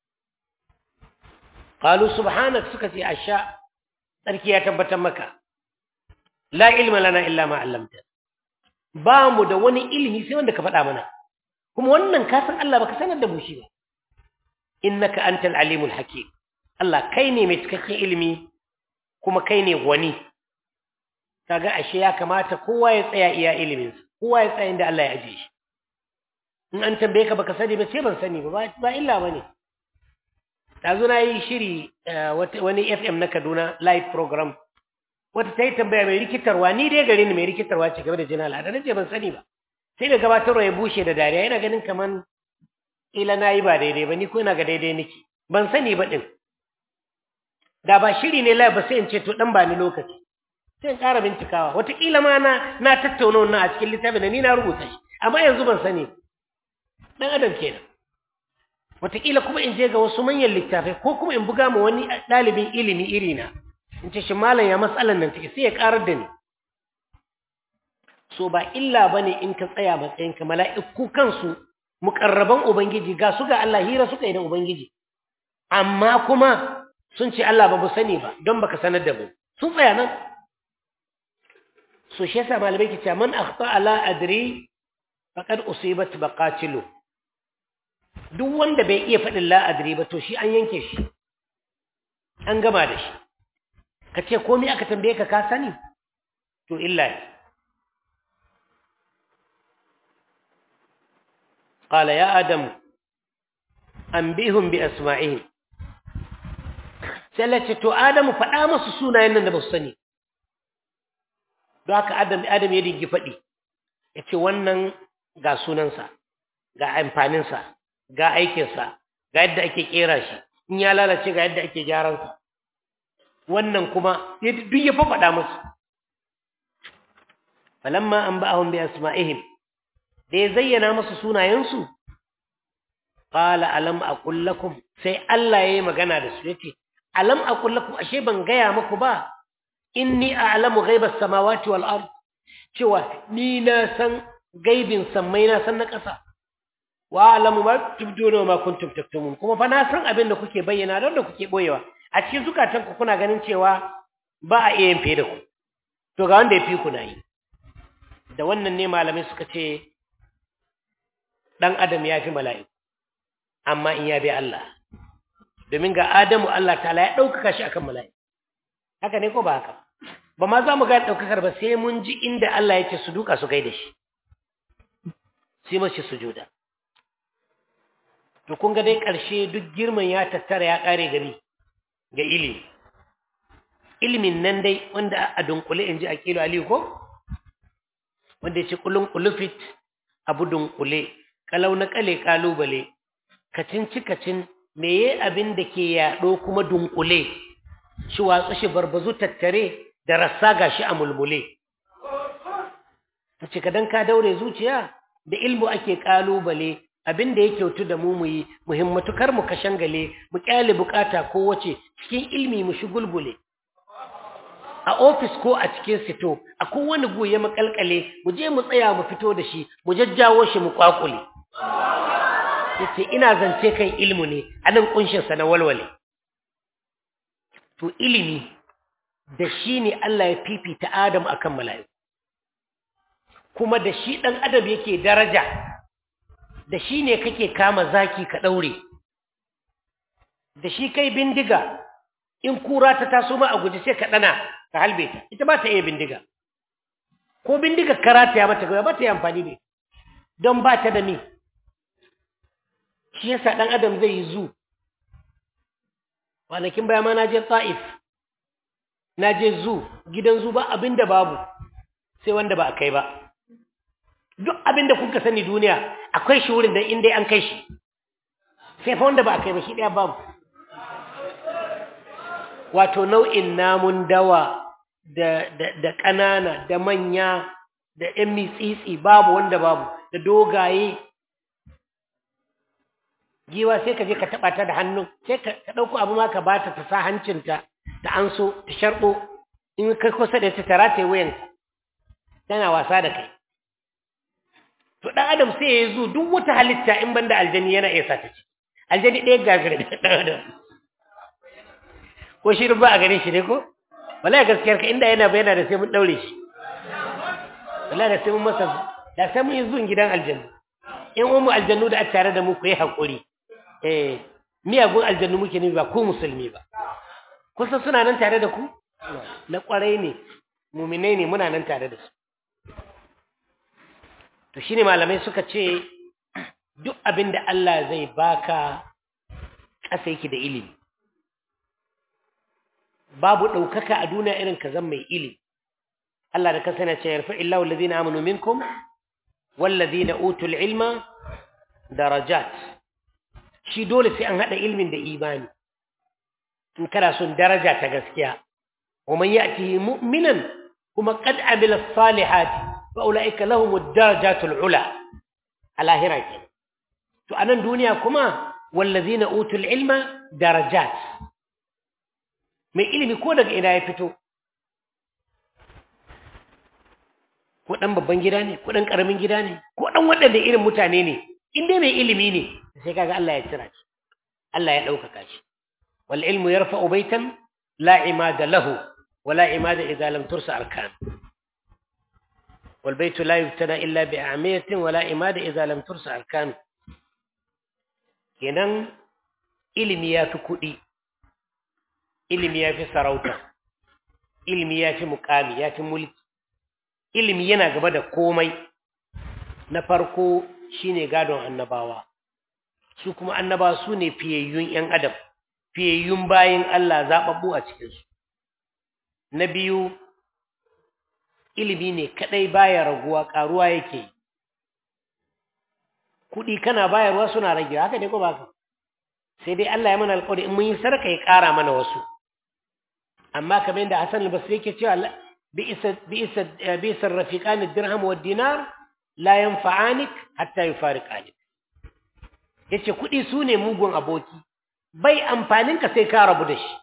Qalu subhanak, suka ce asha, tsarki ya tabbatar maka. La ilma lana illa ma 'allamtana. Ba mu da wani ilimi sai wanda ka faɗa mana. Kuma wannan ka san Allah baka sanar da mu shi ba. Innaka antal alimul hakim. Allah kai ne mai cikakken ilimi kuma kai ne wani. Kaga ashe ya kamata kowa ya tsaya iya iliminsa, kowa ya tsaya inda Allah ya aje shi. In an tambaye ka baka sani ba sai ban sani ba, ba illa bane. Dazu na yi shiri wani F M na Kaduna live program. Wata ta yi tambaya mai rikitarwa, ni dai gare ni mai rikitarwa ce game da jinin al'ada, nace ban sani ba. Sai da gabatarwa ya bushe da dariya, yana ganin kaman ila na yi ba daidai ba, ni ko ina ga daidai nake. Ban sani ba din. da ba shiri ne live ba sai in ce to dan ba ni lokaci sai in ƙara bincikawa wataƙila ma na na tattauna wannan a cikin littafin da ni na rubuta shi amma yanzu ban sani dan adam kenan wataƙila kuma in je ga wasu manyan littafai ko kuma in buga ma wani ɗalibin ilimi irina in ce shi malam ya matsalan nan take sai ya ƙarar da ni so ba illa bane in ka tsaya matsayinka mala'iku kansu muƙarraban ubangiji ga su ga Allah hira suka yi da ubangiji amma kuma sun ce Allah ba mu sani ba don baka sanar da mu sun tsaya nan so shi yasa malamai ke cewa man akhta ala adri faqad usibat baqatilu duk wanda bai iya faɗin la adri ba to shi an yanke shi an gama da shi kace komai aka tambaye ka ka sani to illa ne qala ya adam anbihum bi asma'ihim sai Allah ce to Adamu faɗa masu sunayen nan da ba su sani don haka Adam Adam ya dingi faɗi ya ce wannan ga sunansa ga amfaninsa ga aikinsa ga yadda ake ƙera shi in ya lalace ga yadda ake gyaransa wannan kuma duk ya faɗa musu falamma an ba'ahum bi asma'ihim da ya zayyana musu sunayensu qala alam aqul lakum sai Allah yayi magana da su yace alam aqul lakum ashe ban gaya muku ba inni a'lamu ghaibas samawati wal ard cewa ni na san gaibin sammai na san na ƙasa wa a'lamu ma tubduna wa ma kuntum taktumun kuma fa na san abin da kuke bayyana da wanda kuke boyewa a cikin zukatan ku kuna ganin cewa ba a iya yin fe da ku to ga wanda ya fi ku nayi da wannan ne malamai suka ce dan adam ya fi mala'iku amma in ya bi Allah domin ga Adamu Allah ta'ala ya ɗaukaka shi akan mala'iku haka ne ko ba haka ba ma za mu ga ɗaukakar ba sai mun ji inda Allah ya ce su duka su gaida shi sai mace sujuda to kun ga dai ƙarshe duk girman ya tattara ya ƙare gari ga ilimi ilimin nan dai wanda a dunkule in ji a kilo aliyu ko wanda ya ce kulun kulufit abu dunkule kalau na kale kalubale kacin cikacin meye abin da ke yaɗo kuma dunkule shi watsu shi barbazu tattare da rassa gashi a mulmule tace kadan ka daure zuciya da ilmu ake kalubale abin da yake kyautu da mu muyi muhimmatu kar mu kashangale mu kyale bukata ko wace cikin ilmi mu shugulgule a office ko a cikin sito a kowane goye makalkale mu je mu tsaya mu fito da shi mu jajjawo shi mu kwakule yace ina zance kan ilmu ne anan kunshin sa na walwale to ilimi da shi ne Allah ya fifita Adam akan mala'iku kuma da shi dan adam yake daraja da shi ne kake kama zaki ka daure da shi kai bindiga in kura ta taso ma a guji sai ka dana ka halbe ta ita ba ta iya bindiga ko bindiga karata ya mata ba ta yi amfani da don ba ta da ni shi yasa dan adam zai yi zu kwanakin baya ma na je Taif na je zu gidan zu ba abinda babu sai wanda ba a kai ba duk abinda kuka sani duniya akwai shi wurin da inda an kai shi sai fa wanda ba a kai ba shi daya babu wato nau'in namun dawa da da da kanana da manya da ƴan mitsitsi babu wanda babu da dogaye giwa sai ka je ka taba ta da hannu sai ka dauko abu ma ka bata ta sa hancinta ta anso ta sharbo in kai kusa da ta tarate wayan tana wasa da kai to dan adam sai ya zo duk wata halitta in banda aljani yana iya sata ci aljani ɗaya gagare da dan adam ko shi ba a gare shi ne ko wallahi gaskiyar ka inda yana bayana da sai mun daure shi wallahi da sai mun masa da sai mun yi zuwan gidan aljanna in umu aljannu da a tare da mu ku yi hakuri eh miyagun aljannu muke ne ba ku musulmi ba kusa suna nan tare da ku na kwarai ne mu'minai ne muna nan tare da su to shine malamai suka ce duk abinda Allah zai baka kasa yake da ilimi babu daukaka a duniya irin ka zan mai ilimi Allah da kansa yana cewa yarfa illahu alladhina amanu minkum walladhina utul ilma darajat shi dole sai an hada ilmin da imani in kana son daraja ta gaskiya wa man ya'tihi mu'minan kuma qad amila as-salihati fa ulaika lahum ad-darajatul ula alahira ke to anan duniya kuma wallazina utul ilma darajat mai ilimi ko daga ina ya fito ko dan babban gida ne ko dan karamin gida ne ko dan wadanda irin mutane ne in dai mai ilimi ne sai kaga Allah ya tsira shi Allah ya dauka shi wal ilmu yarfa'u baytan la imada lahu wala imada idza lam tursa arkan wal baytu la yubtada illa bi a'miyatin wala imada idza lam tursa arkan kenan ilimi ya fi kudi ilimi ya fi sarauta ilimi ya fi mukami ya fi mulki ilimi yana gaba da komai na farko shine gadon annabawa su kuma annabawa su ne fiyayyun ƴan adam fiyayyun bayin Allah zababbu a cikin su na biyu ilimi ne kadai baya raguwa karuwa yake kudi kana bayarwa suna rage haka ne ko ba ka sai dai Allah ya mana alƙawari in mun yi sarka ya ƙara mana wasu amma kamar yadda Hassan al-Basri yake cewa bi'sa bi'sa bi'sa ar-rafiqan ad-dirham wad-dinar la yanfa'anik hatta yufariqanik yace kudi sune mugun aboki bai amfanin ka sai ka rabu da shi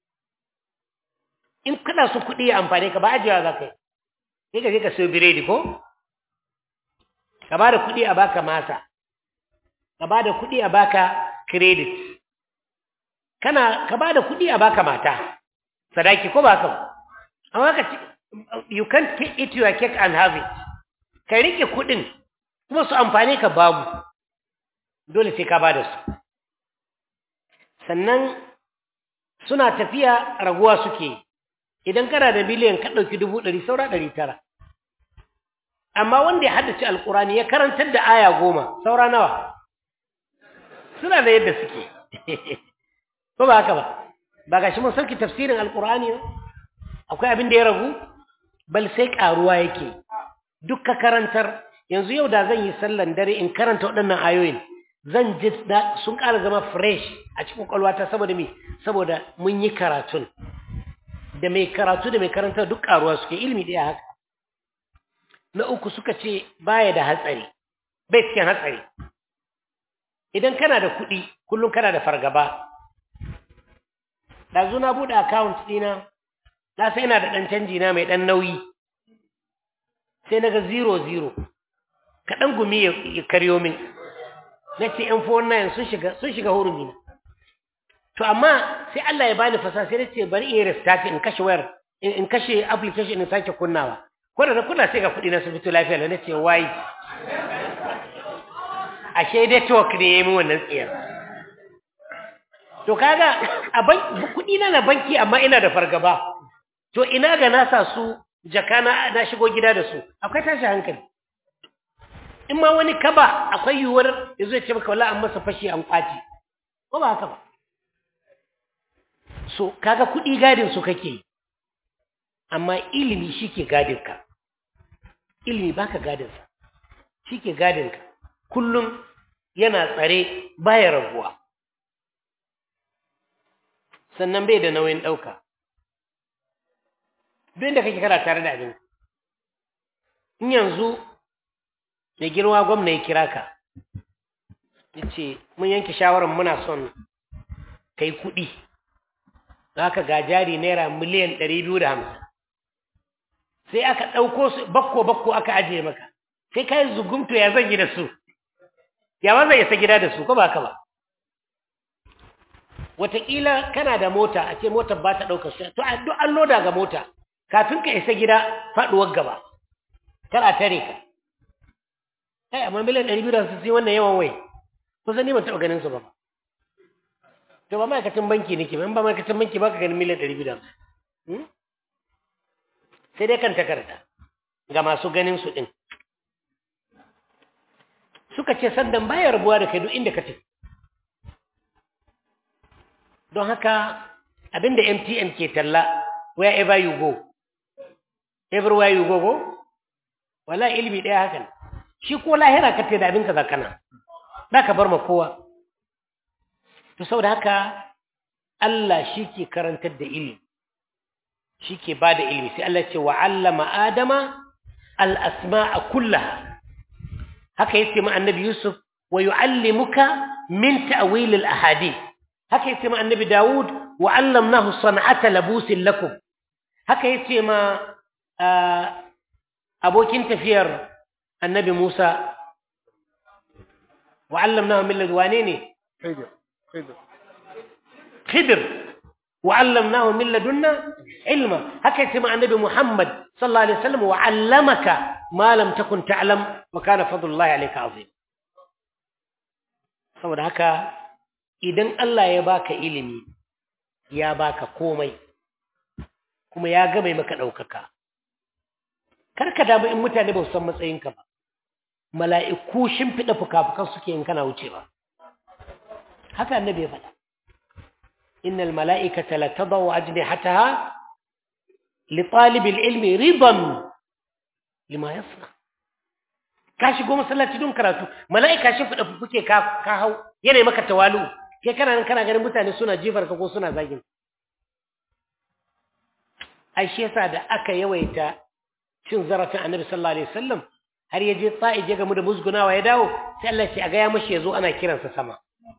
in kada su kudi ya amfane ka ba ajiya zakai sai ka je ka sayo biredi ko ka ba da kudi a baka masa ka ba da kudi a baka credit kana ka ba da kudi a baka mata sadaki ko baka amma ka you can't eat your cake and have it ka rike kudin kuma su amfane ka babu dole sai ka bada su sannan suna tafiya raguwa suke idan kana da biliyan ka dauki dubu ɗari saura ɗari tara amma wanda ya haddace alqurani ya karantar da aya goma saura nawa suna da yadda suke ko ba haka ba ba gashi mun sauki tafsirin alqurani ba akwai abin da ya ragu bal sai karuwa yake duk ka karantar yanzu yau da zan yi sallan dare in karanta waɗannan ayoyin zan ji sun ƙara zama fresh a cikin ƙwaƙwalwata saboda me saboda mun yi karatun da mai karatu da mai karantar duk karuwa suke ilimi ɗaya haka na uku suka ce baya da hatsari bai cikin hatsari idan kana da kuɗi kullum kana da fargaba ɗazu na buɗe account ɗina na sai ina da ɗan canji na mai ɗan nauyi sai na ga zero zero kaɗan gumi ya karyo min na ce ‘yan fowon nayan sun shiga hurumi to amma sai Allah ya bani fasa sai na ce bari in restart in kashe wayar in kashe application in sake kunnawa ko da kunna sai ga kuɗi na su fito lafiya na ce wai ashe network ne yayi min wannan tsiyar to kaga a banki kuɗi na na banki amma ina da fargaba to ina ga na sa su jakana na shigo gida da su akwai tashi hankali in ma wani kaba akwai yiwuwar yazo ya ce maka wallahi an masa fashi an kwaci ko ba haka ba so kaga kuɗi gadin su kake amma ilimi shike gadin ka ilimi baka gadin sa shike gadin ka kullum yana tsare baya rabuwa sannan bai da nauyin dauka duk da kake kana tare da abin in yanzu da girma gwamna ya kira ka yace mun yanke shawarar muna son kai kuɗi zaka ga jari naira miliyan ɗari biyu da hamsin sai aka ɗauko su bakko bakko aka ajiye maka sai kai zugumto ya zan yi da su ya ma zai isa gida da su ko ba ka ba wataƙila kana da mota a ce motar ba ta ɗaukar shi to duk an loda ga mota kafin ka isa gida faɗuwar gaba kar a tare ka ai amma miliyan ɗari biyu da hamsin wannan yawan wai kusan ni ban taɓa ganin su ba to ba ma'aikacin banki nake ba in ba ma'aikacin banki ba ka ganin miliyan ɗari biyu da hamsin sai dai kan takarda ga masu ganin su ɗin suka ce sandan baya rabuwa da kai duk inda ka tafi don haka abinda M T N ke talla wherever you go everywhere you go go wala ilimi ɗaya hakan shi ko lahira ka da abinka zakana za ka bar ma kowa to saboda haka Allah shike karantar da ilimi shike bada ilimi sai Allah ya ce wa 'allama adama al-asma'a kullaha haka yace ma annabi Yusuf wa yu'allimuka min ta'wil al-ahadith haka yace ma annabi Dawud wa 'allamnahu san'ata labusin lakum haka yace ma abokin tafiyar annabi Musa wa 'allamnahu min ladunni Khidir Khidir Khidir wa 'allamnahu min ladunna ilma haka yace ma annabi Muhammad sallallahu alaihi wasallam wa 'allamaka ma lam takun ta'lam wa kana fadlullahi alayka azim saboda haka idan Allah ya baka ilimi ya baka komai kuma ya ga mai maka daukaka karka da in mutane ba su san matsayinka ba mala'iku shimfida fukafukan suke in kana wucewa haka annabi ya faɗa innal mala'ikata la tadau ajnihataha li talibil ilmi ridan lima yasna ka shigo masallaci don karatu mala'ika shi fada fuke ka ka hau yana maka tawalu kai kana nan kana ganin mutane suna jifar ka ko suna zagin ai shi yasa da aka yawaita cin zarafin annabi sallallahu alaihi wasallam har yaje tsa'i je gamu da musgunawa ya dawo sai Allah ya ce a ga ya mashi yazo ana kiransa sama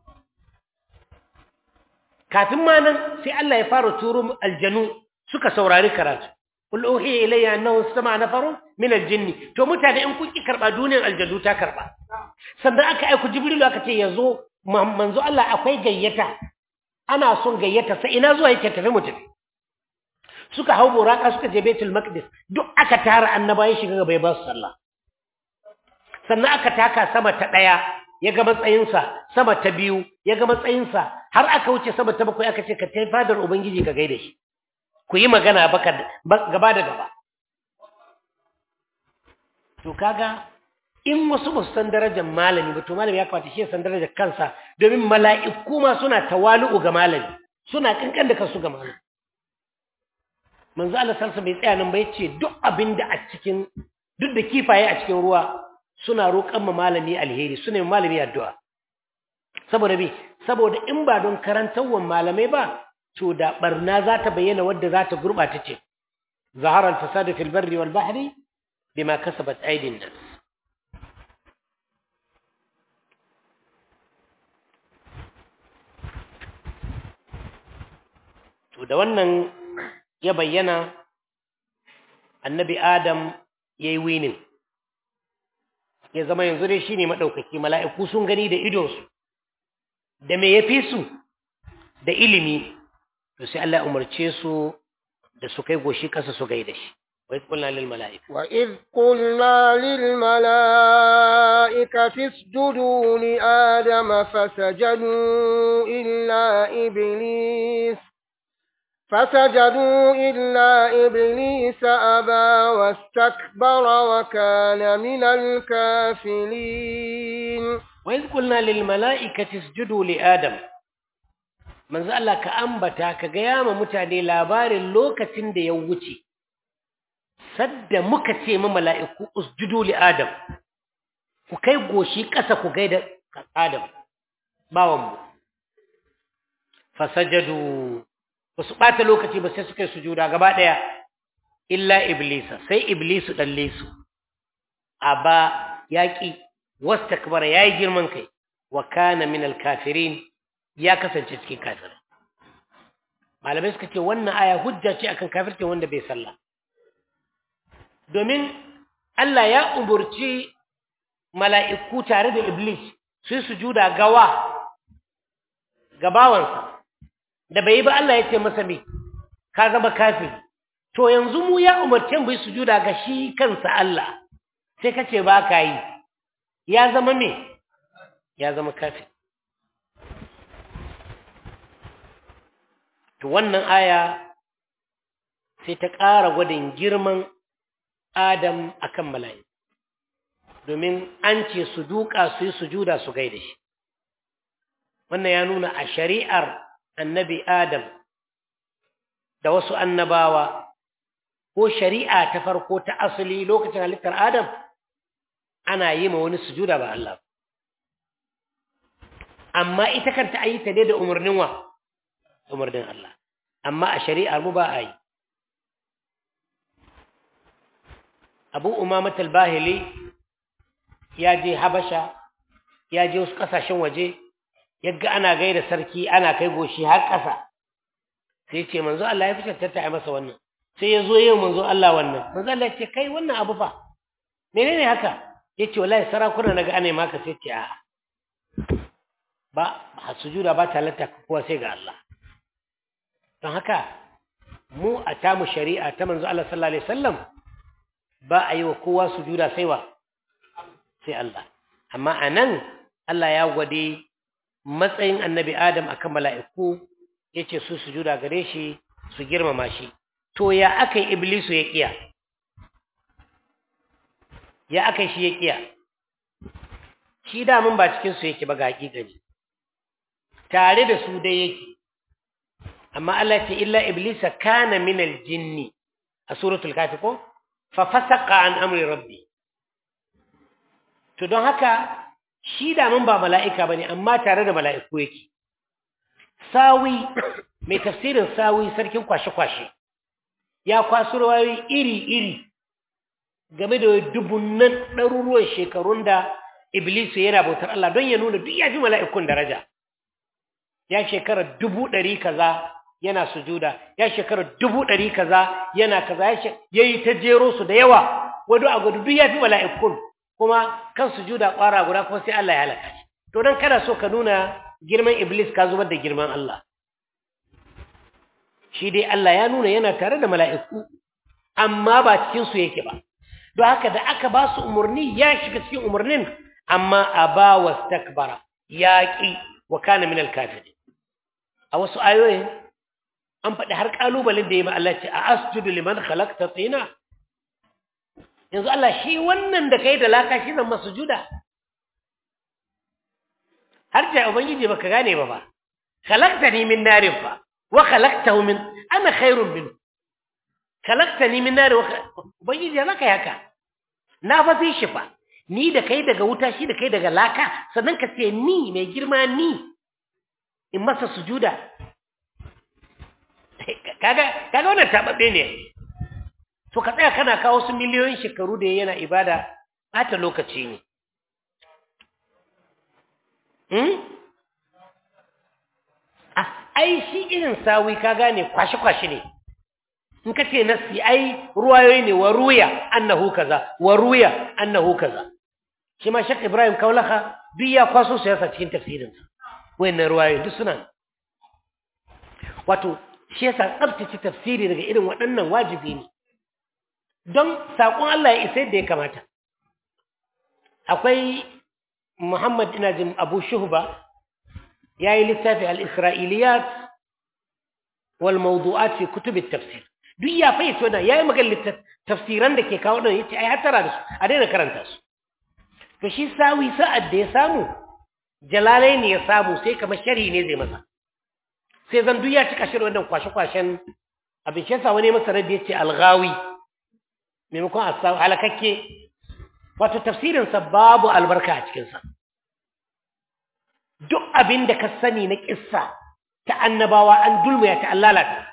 kafin ma nan sai Allah ya fara turo aljanu suka saurari karatu qul uhiya ilayya annahu istama'a nafarun min aljinn to mutane in kun ki karba duniyar aljannu ta karba sannan aka aika jibrilu aka ce yazo manzo Allah akwai gayyata ana son gayyata sai ina zuwa yake tafi mutum suka hau buraka suka je Baitul Maqdis duk aka tara annabawan shiga ga bai ba su sallah sannan aka taka sama ta daya ya ga matsayinsa sama ta biyu ya ga matsayinsa har aka wuce sama ta bakwai aka ce ka tafi fadar ubangiji ka gaida shi ku yi magana baka gaba da gaba to kaga in wasu ba su san darajar malami ba to malami ya kamata shi ya san darajar kansa domin mala'iku ma suna tawalu'u ga malami suna kankan da kansu ga malami manzo Allah sallallahu alaihi wasallam bai tsaya nan ba yace duk abinda a cikin duk da kifaye a cikin ruwa suna roƙan ma malami alheri suna yi malami addu'a saboda bi saboda in ba don karantawan malamai ba to da barna za ta bayyana wadda za ta gurbata ce zahara al-fasad fi al-barri wal bahri bima kasabat aydin nas to da wannan ya bayyana annabi adam yayi winin ya zama yanzu dai shine madaukaki mala'iku sun gani da idonsu da me yafi su da ilimi to sai Allah ya umarce su da su kai goshi kasa su gaida shi wa idh qulna lil mala'ika wa idh qulna lil mala'ikati isjudu li adama fasajadu illa iblis فسجدوا إلا إبليس أبى واستكبر وكان من الكافرين وإذ قلنا للملائكة اسجدوا لآدم من زال لك أنبتا كقيام متعني لابار اللوكة دي يوتي سد مكتي من ملائكة اسجدوا لآدم وكي قوشي كسكو قيد آدم باوم فسجدوا wasu ɓata lokaci ba sai suka yi sujuda gaba ɗaya illa iblisa sai iblisu ɗalle su aba yaƙi wastakbara yayi girman kai wa kana min alkafirin ya kasance cikin kafirai malamai suka ce wannan aya hujja ce akan kafircin wanda bai sallah domin Allah ya umurci mala'iku tare da iblis su yi sujuda gawa gabawansa da bai ba Allah ya ce masa me ka zama kafiri to yanzu mu ya umarce mu yi sujuda ga shi kansa Allah sai kace ba ka yi ya zama me ya zama kafiri to wannan aya sai ta ƙara gwadin girman Adam akan mala'iku domin an ce su duka su yi sujuda su gaida shi wannan ya nuna a shari'ar annabi Adam da wasu annabawa ko shari'a ta farko ta asali lokacin halittar Adam ana yi ma wani sujuda ba Allah amma ita kanta ayi ta ne da umarnin wa umarnin Allah amma a shari'ar mu ba a yi Abu Umamah al-Bahili ya je Habasha ya je wasu kasashen waje yaga ana gaida sarki ana kai goshi har ƙasa sai ce manzo Allah ya fice ta masa wannan sai ya zo yau manzo Allah wannan manzo Allah ya ce kai wannan abu fa menene haka yace wallahi sarakuna naga ana maka sai ce a ba sujuda ba ta lanta kowa sai ga Allah don haka mu a tamu shari'a ta manzo Allah sallallahu alaihi wasallam ba a yi wa kowa sujuda sai wa sai Allah amma anan Allah ya gwade matsayin annabi Adam akan mala'iku yace su sujuda gare shi su girmama shi to ya akai iblisu ya kiya ya akai shi ya kiya shi da mun ba cikin su yake ba ga hakikani tare da su dai yake amma Allah ya ce illa iblisa kana minal jinni a suratul kafi ko fa fasaqa an amri rabbi to don haka shi da mun ba mala'ika bane amma tare da mala'iku yake sawi mai tafsirin sawi sarkin kwashe-kwashe ya kwaso rawayoyi iri-iri game da dubunnan ɗaruruwan shekarun da Iblis yana bautar Allah don ya nuna duk ya fi mala'ikun daraja ya shekara dubu ɗari kaza yana sujuda ya shekara dubu ɗari kaza yana kaza ya yi ta jero su da yawa wadda a gudu duk ya fi mala'ikun kuma kan sujuda ƙwara guda kuma sai Allah ya halaka shi to don kada so ka nuna girman Iblis ka zubar da girman Allah shi dai Allah ya nuna yana tare da mala'iku amma ba cikinsu yake ba don haka da aka ba su umarni ya shiga cikin umarnin amma aba wastakbara yaqi wa kana min al-kafirin a wasu ayoyin an faɗi har kalubalen da ya ma Allah ce a asjudu liman khalaqta tina yanzu Allah shi wannan da kai da laka shi zan masa sujuda har ja ubangiji baka gane ba ba khalaqtani min narin fa wa khalaqtahu min ana khairun min khalaqtani min narin wa ubangiji ya maka haka na fa fi shi fa ni da kai daga wuta shi da kai daga laka sannan ka ce ni mai girma ni in masa sujuda kaga kaga wannan tababbe ne to ka tsaya kana kawo su miliyoyin shekaru da yana ibada ata lokaci ne hmm ah ai shi irin sawi ka gane kwashi kwashi ne in kace nasi ai ruwayoyi ne wa ruya annahu kaza wa ruya annahu kaza shi ma Sheikh Ibrahim Kaulaha duk ya kwaso su yasa cikin tafsirinsa wayannan ruwayoyi duk suna wato shi yasa tsabtace tafsiri daga irin waɗannan wajibi ne don saƙon Allah ya isa yadda ya kamata akwai Muhammad ina jin Abu Shuhba yayi littafi al-Isra'iliyat wal mawdu'at fi kutub at-tafsir duk ya fayyace wannan yayi magana tafsiran da ke kawo dan yace ai hatara da su a daina karanta su to shi sawi sa'ad da ya samu Jalalaini ya samu sai kamar sharhi ne zai masa sai zan duk ya cika shirin wannan kwashe-kwashen abin shi yasa wani masa raddi yace al-ghawi maimakon asawi halakakke wato tafsirin sa babu albarka a cikin sa duk abin da ka sani na kissa ta annabawa an dulmiya ta allalata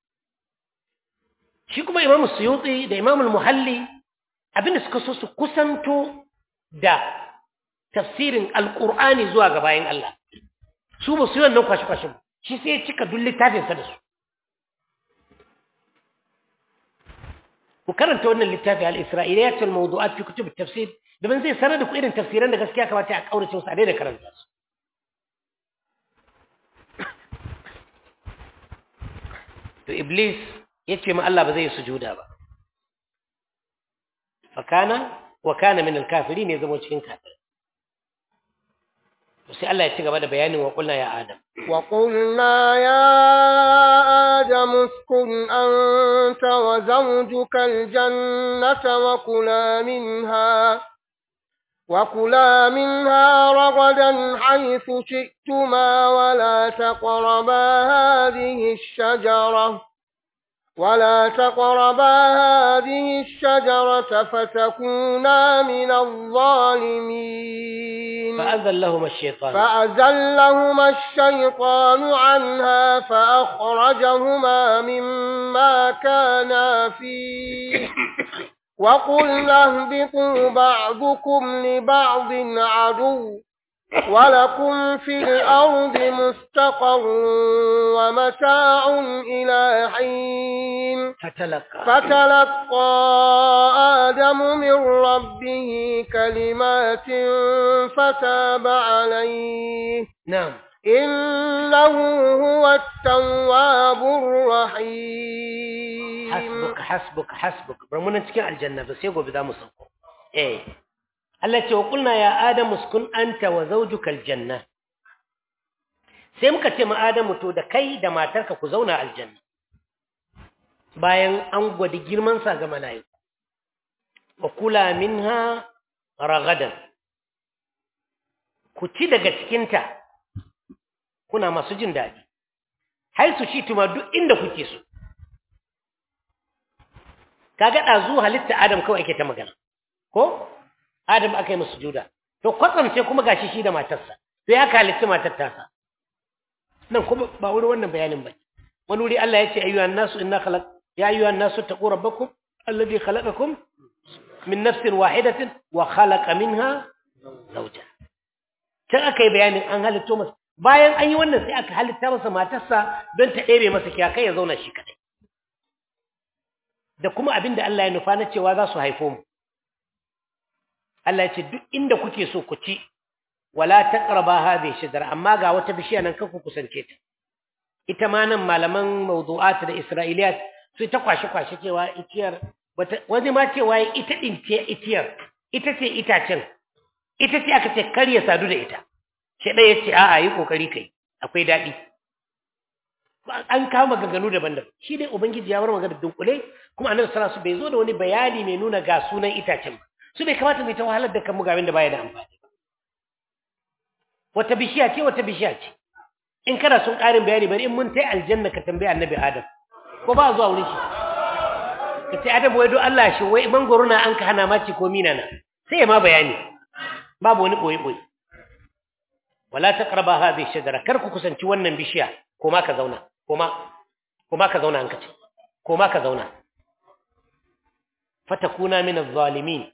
shi kuma Imam Suyuti da Imam al-Muhalli abinda suka so su kusanto da tafsirin al-Qur'ani zuwa ga bayin Allah su ba su yi wannan kwashi-kwashin shi sai ya cika duk littafinsa da su ku karanta wannan littafi al-Isra'iliyat wal mawdu'at fi kutub at-tafsir da ban zai sanar da ku irin tafsiran da gaskiya kamata a kaurace musu a daina karanta su to Iblis yace ma Allah ba zai sujuda ba fakana wa kana min al-kafirin ya zama cikin kafirai sai Allah ya ci gaba da bayanin wa qulna ya adam wa qulna ya adam uskun anta wa zawjuka al-jannata wa kula minha wa kula minha ragadan haythu shi'tuma wa la taqraba hadhihi ash-shajara ولا تقربا هذه الشجرة فتكونا من الظالمين فأذلهما الشيطان فأزلهما الشيطان عنها فأخرجهما مما كانا فيه وقلنا اهبطوا بعضكم لبعض عدو ولكم في الأرض مستقر ومتاع إلى حين فتلقى فتلقى آدم من ربه كلمات فتاب عليه نعم إنه هو التواب الرحيم حسبك حسبك حسبك برمونا تكين الجنة بس يقول بدا مصنقو إيه التي وقلنا يا آدم اسكن أنت وزوجك الجنة سيمك تيما آدم تودكي دما ترك كزونا الجنة bayan an gwada girman sa ga mala'iku wa kula minha ragadan ku ci daga cikinta kuna masu jin daɗi hai su shi tuma duk inda kuke so kaga ɗazu halitta Adam kawai ake ta magana ko Adam aka yi musu juda to kwatsam sai kuma gashi shi da matarsa sai aka halitta matar tasa nan kuma ba wuri wannan bayanin ba wani wuri Allah ya ce ayyuhan nasu inna khalaq ya ayyuhan nasu taqu rabbakum alladhi khalaqakum min nafsin wahidatin wa khalaqa minha zawjaha sai aka yi bayanin an halitto masa bayan an yi wannan sai aka halitta masa matarsa don ta ɗebe masa kiyakai ya zauna shi kadai da kuma abinda Allah ya nufa na cewa za su haifo mu Allah ya ce duk inda kuke so ku ci wala taqraba hadhihi shajara amma ga wata bishiya nan kanku kusance ta ita ma nan malaman mawdu'at da isra'iliyat su ta kwashi kwashi cewa itiyar wani ma cewa ita din ce itiyar ita ce itacen ita ce aka ce kar ya sadu da ita sai dai yace a'a yi kokari kai akwai dadi an kawo maganganu daban-daban shi dai ubangiji ya bar magana dunkule kuma annabi sallallahu alaihi wasallam bai zo da wani bayani mai nuna ga sunan itacen ba su bai kamata mu ta wahalar da kanmu ga abin da baya da amfani wata bishiya ce wata bishiya ce in kana son ƙarin bayani bari in mun tai aljanna ka tambaye annabi adam ko ba zuwa wurin shi ka ce adam wai do Allah shi wai mangoro na an ka hana maci ko mina na sai ya ma bayani babu wani boye boye wala taqraba hadhihi shajara kar ku kusanci wannan bishiya ko ma ka zauna ko ma ko ma ka zauna an kace ko ma ka zauna fatakuna min az-zalimin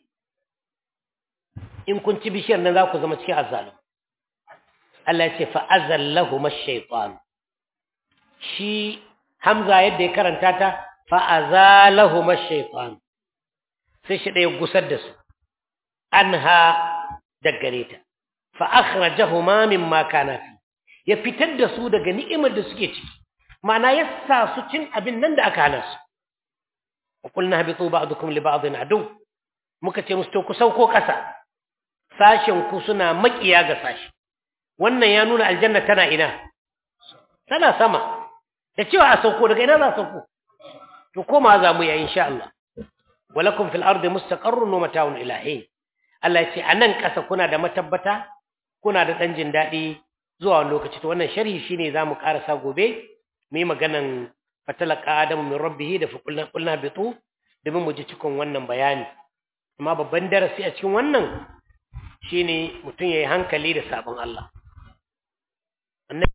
in kun ci bishiyar nan za ku zama cikin azzalim Allah ya ce fa azallahuma ash-shaytan shi hamza yadda ya karanta ta fa azalahuma ash-shaytan sai shi da ya gusar da su anha daggareta fa akhrajahuma mimma kana fi ya fitar da su daga ni'imar da suke ciki ma'ana ya sa su cin abin nan da aka hana su wa qulna habitu ba'dukum li ba'din adu muka ce musu to ku sauko kasa sashen ku suna makiya ga sashi wannan ya nuna aljanna tana ina tana sama da cewa a sauko daga ina za a sauko to koma za mu yi insha Allah walakum fil ardi mustaqarrun wa mata'un ila hin Allah ya ce anan kasa kuna da matabbata kuna da dan jin dadi zuwa wani lokaci to wannan sharhi shine zamu karasa gobe mu yi maganan fatalaka adamu min rabbih da fuqulna qulna bitu domin mu ji cikin wannan bayani amma babban darasi a cikin wannan shine mutun yayi hankali da sabon Allah annabi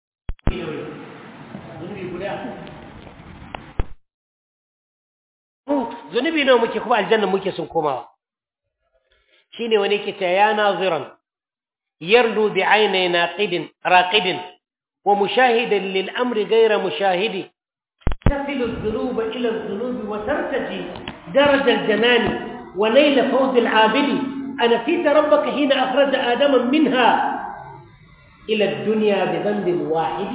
zunubi nawa muke kuma aljanna muke sun komawa shine wani yake ta ya naziran yardu bi ayni naqidin raqidin wa mushahidan lil amri ghayra mushahidi tasilu adh-dhunuba ila adh-dhunubi wa tartaji daraja al-janan wa layla fawz al-abidi ana fita rabbaka hina akhraja adama minha ila ad-dunya bi dhanbin wahid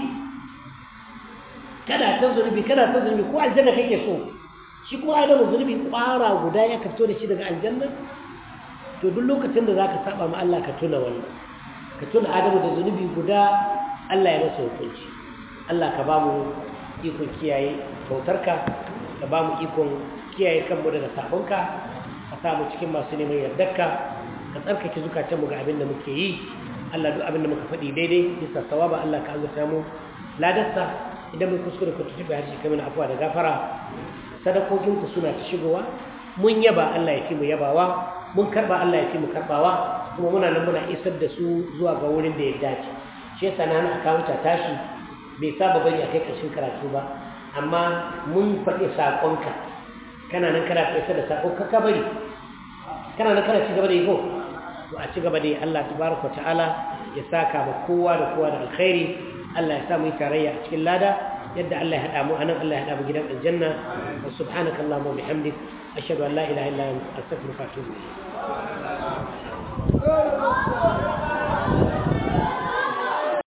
kada tazrubi kada tazrubi ko aljanna kake so shi ko adamu zunubi kwara guda ya kafto da shi daga aljanna to duk lokacin da zaka saba ma Allah ka tuna wannan ka tuna adamu da zunubi guda Allah ya masa hukunci Allah ka ba mu ikon kiyaye bautarka ka ba mu ikon kiyaye kanmu daga sabonka ka sa mu cikin masu neman yardarka ka tsarkake zukatan mu ga abin da muke yi Allah duk abin da muka faɗi daidai bisa sawaba Allah ka azurta mu ladarsa idan mun kuskure ku tuba harshe kamar afwa da gafara sadakokin ku suna ta shigowa mun yaba Allah ya fi mu yabawa mun karba Allah ya fi mu karbawa kuma muna nan muna isar da su zuwa ga wurin da ya dace shi yasa na hana akawunta tashi bai saba bari a kai ƙarshen karatu ba amma mun faɗi saƙonka kana nan kana isar da saƙonka ka bari kana nan kana ci gaba da yi ko to a ci gaba da yi Allah tabaraka ta'ala ya saka ma kowa da kowa da alkhairi Allah ya sa mu yi tarayya a cikin lada yadda Allah ya haɗa mu anan Allah ya haɗa mu gidan aljanna wa subhanaka allahumma wa bihamdik ashhadu an la ilaha illa anta astaghfiruka wa atubu ilayk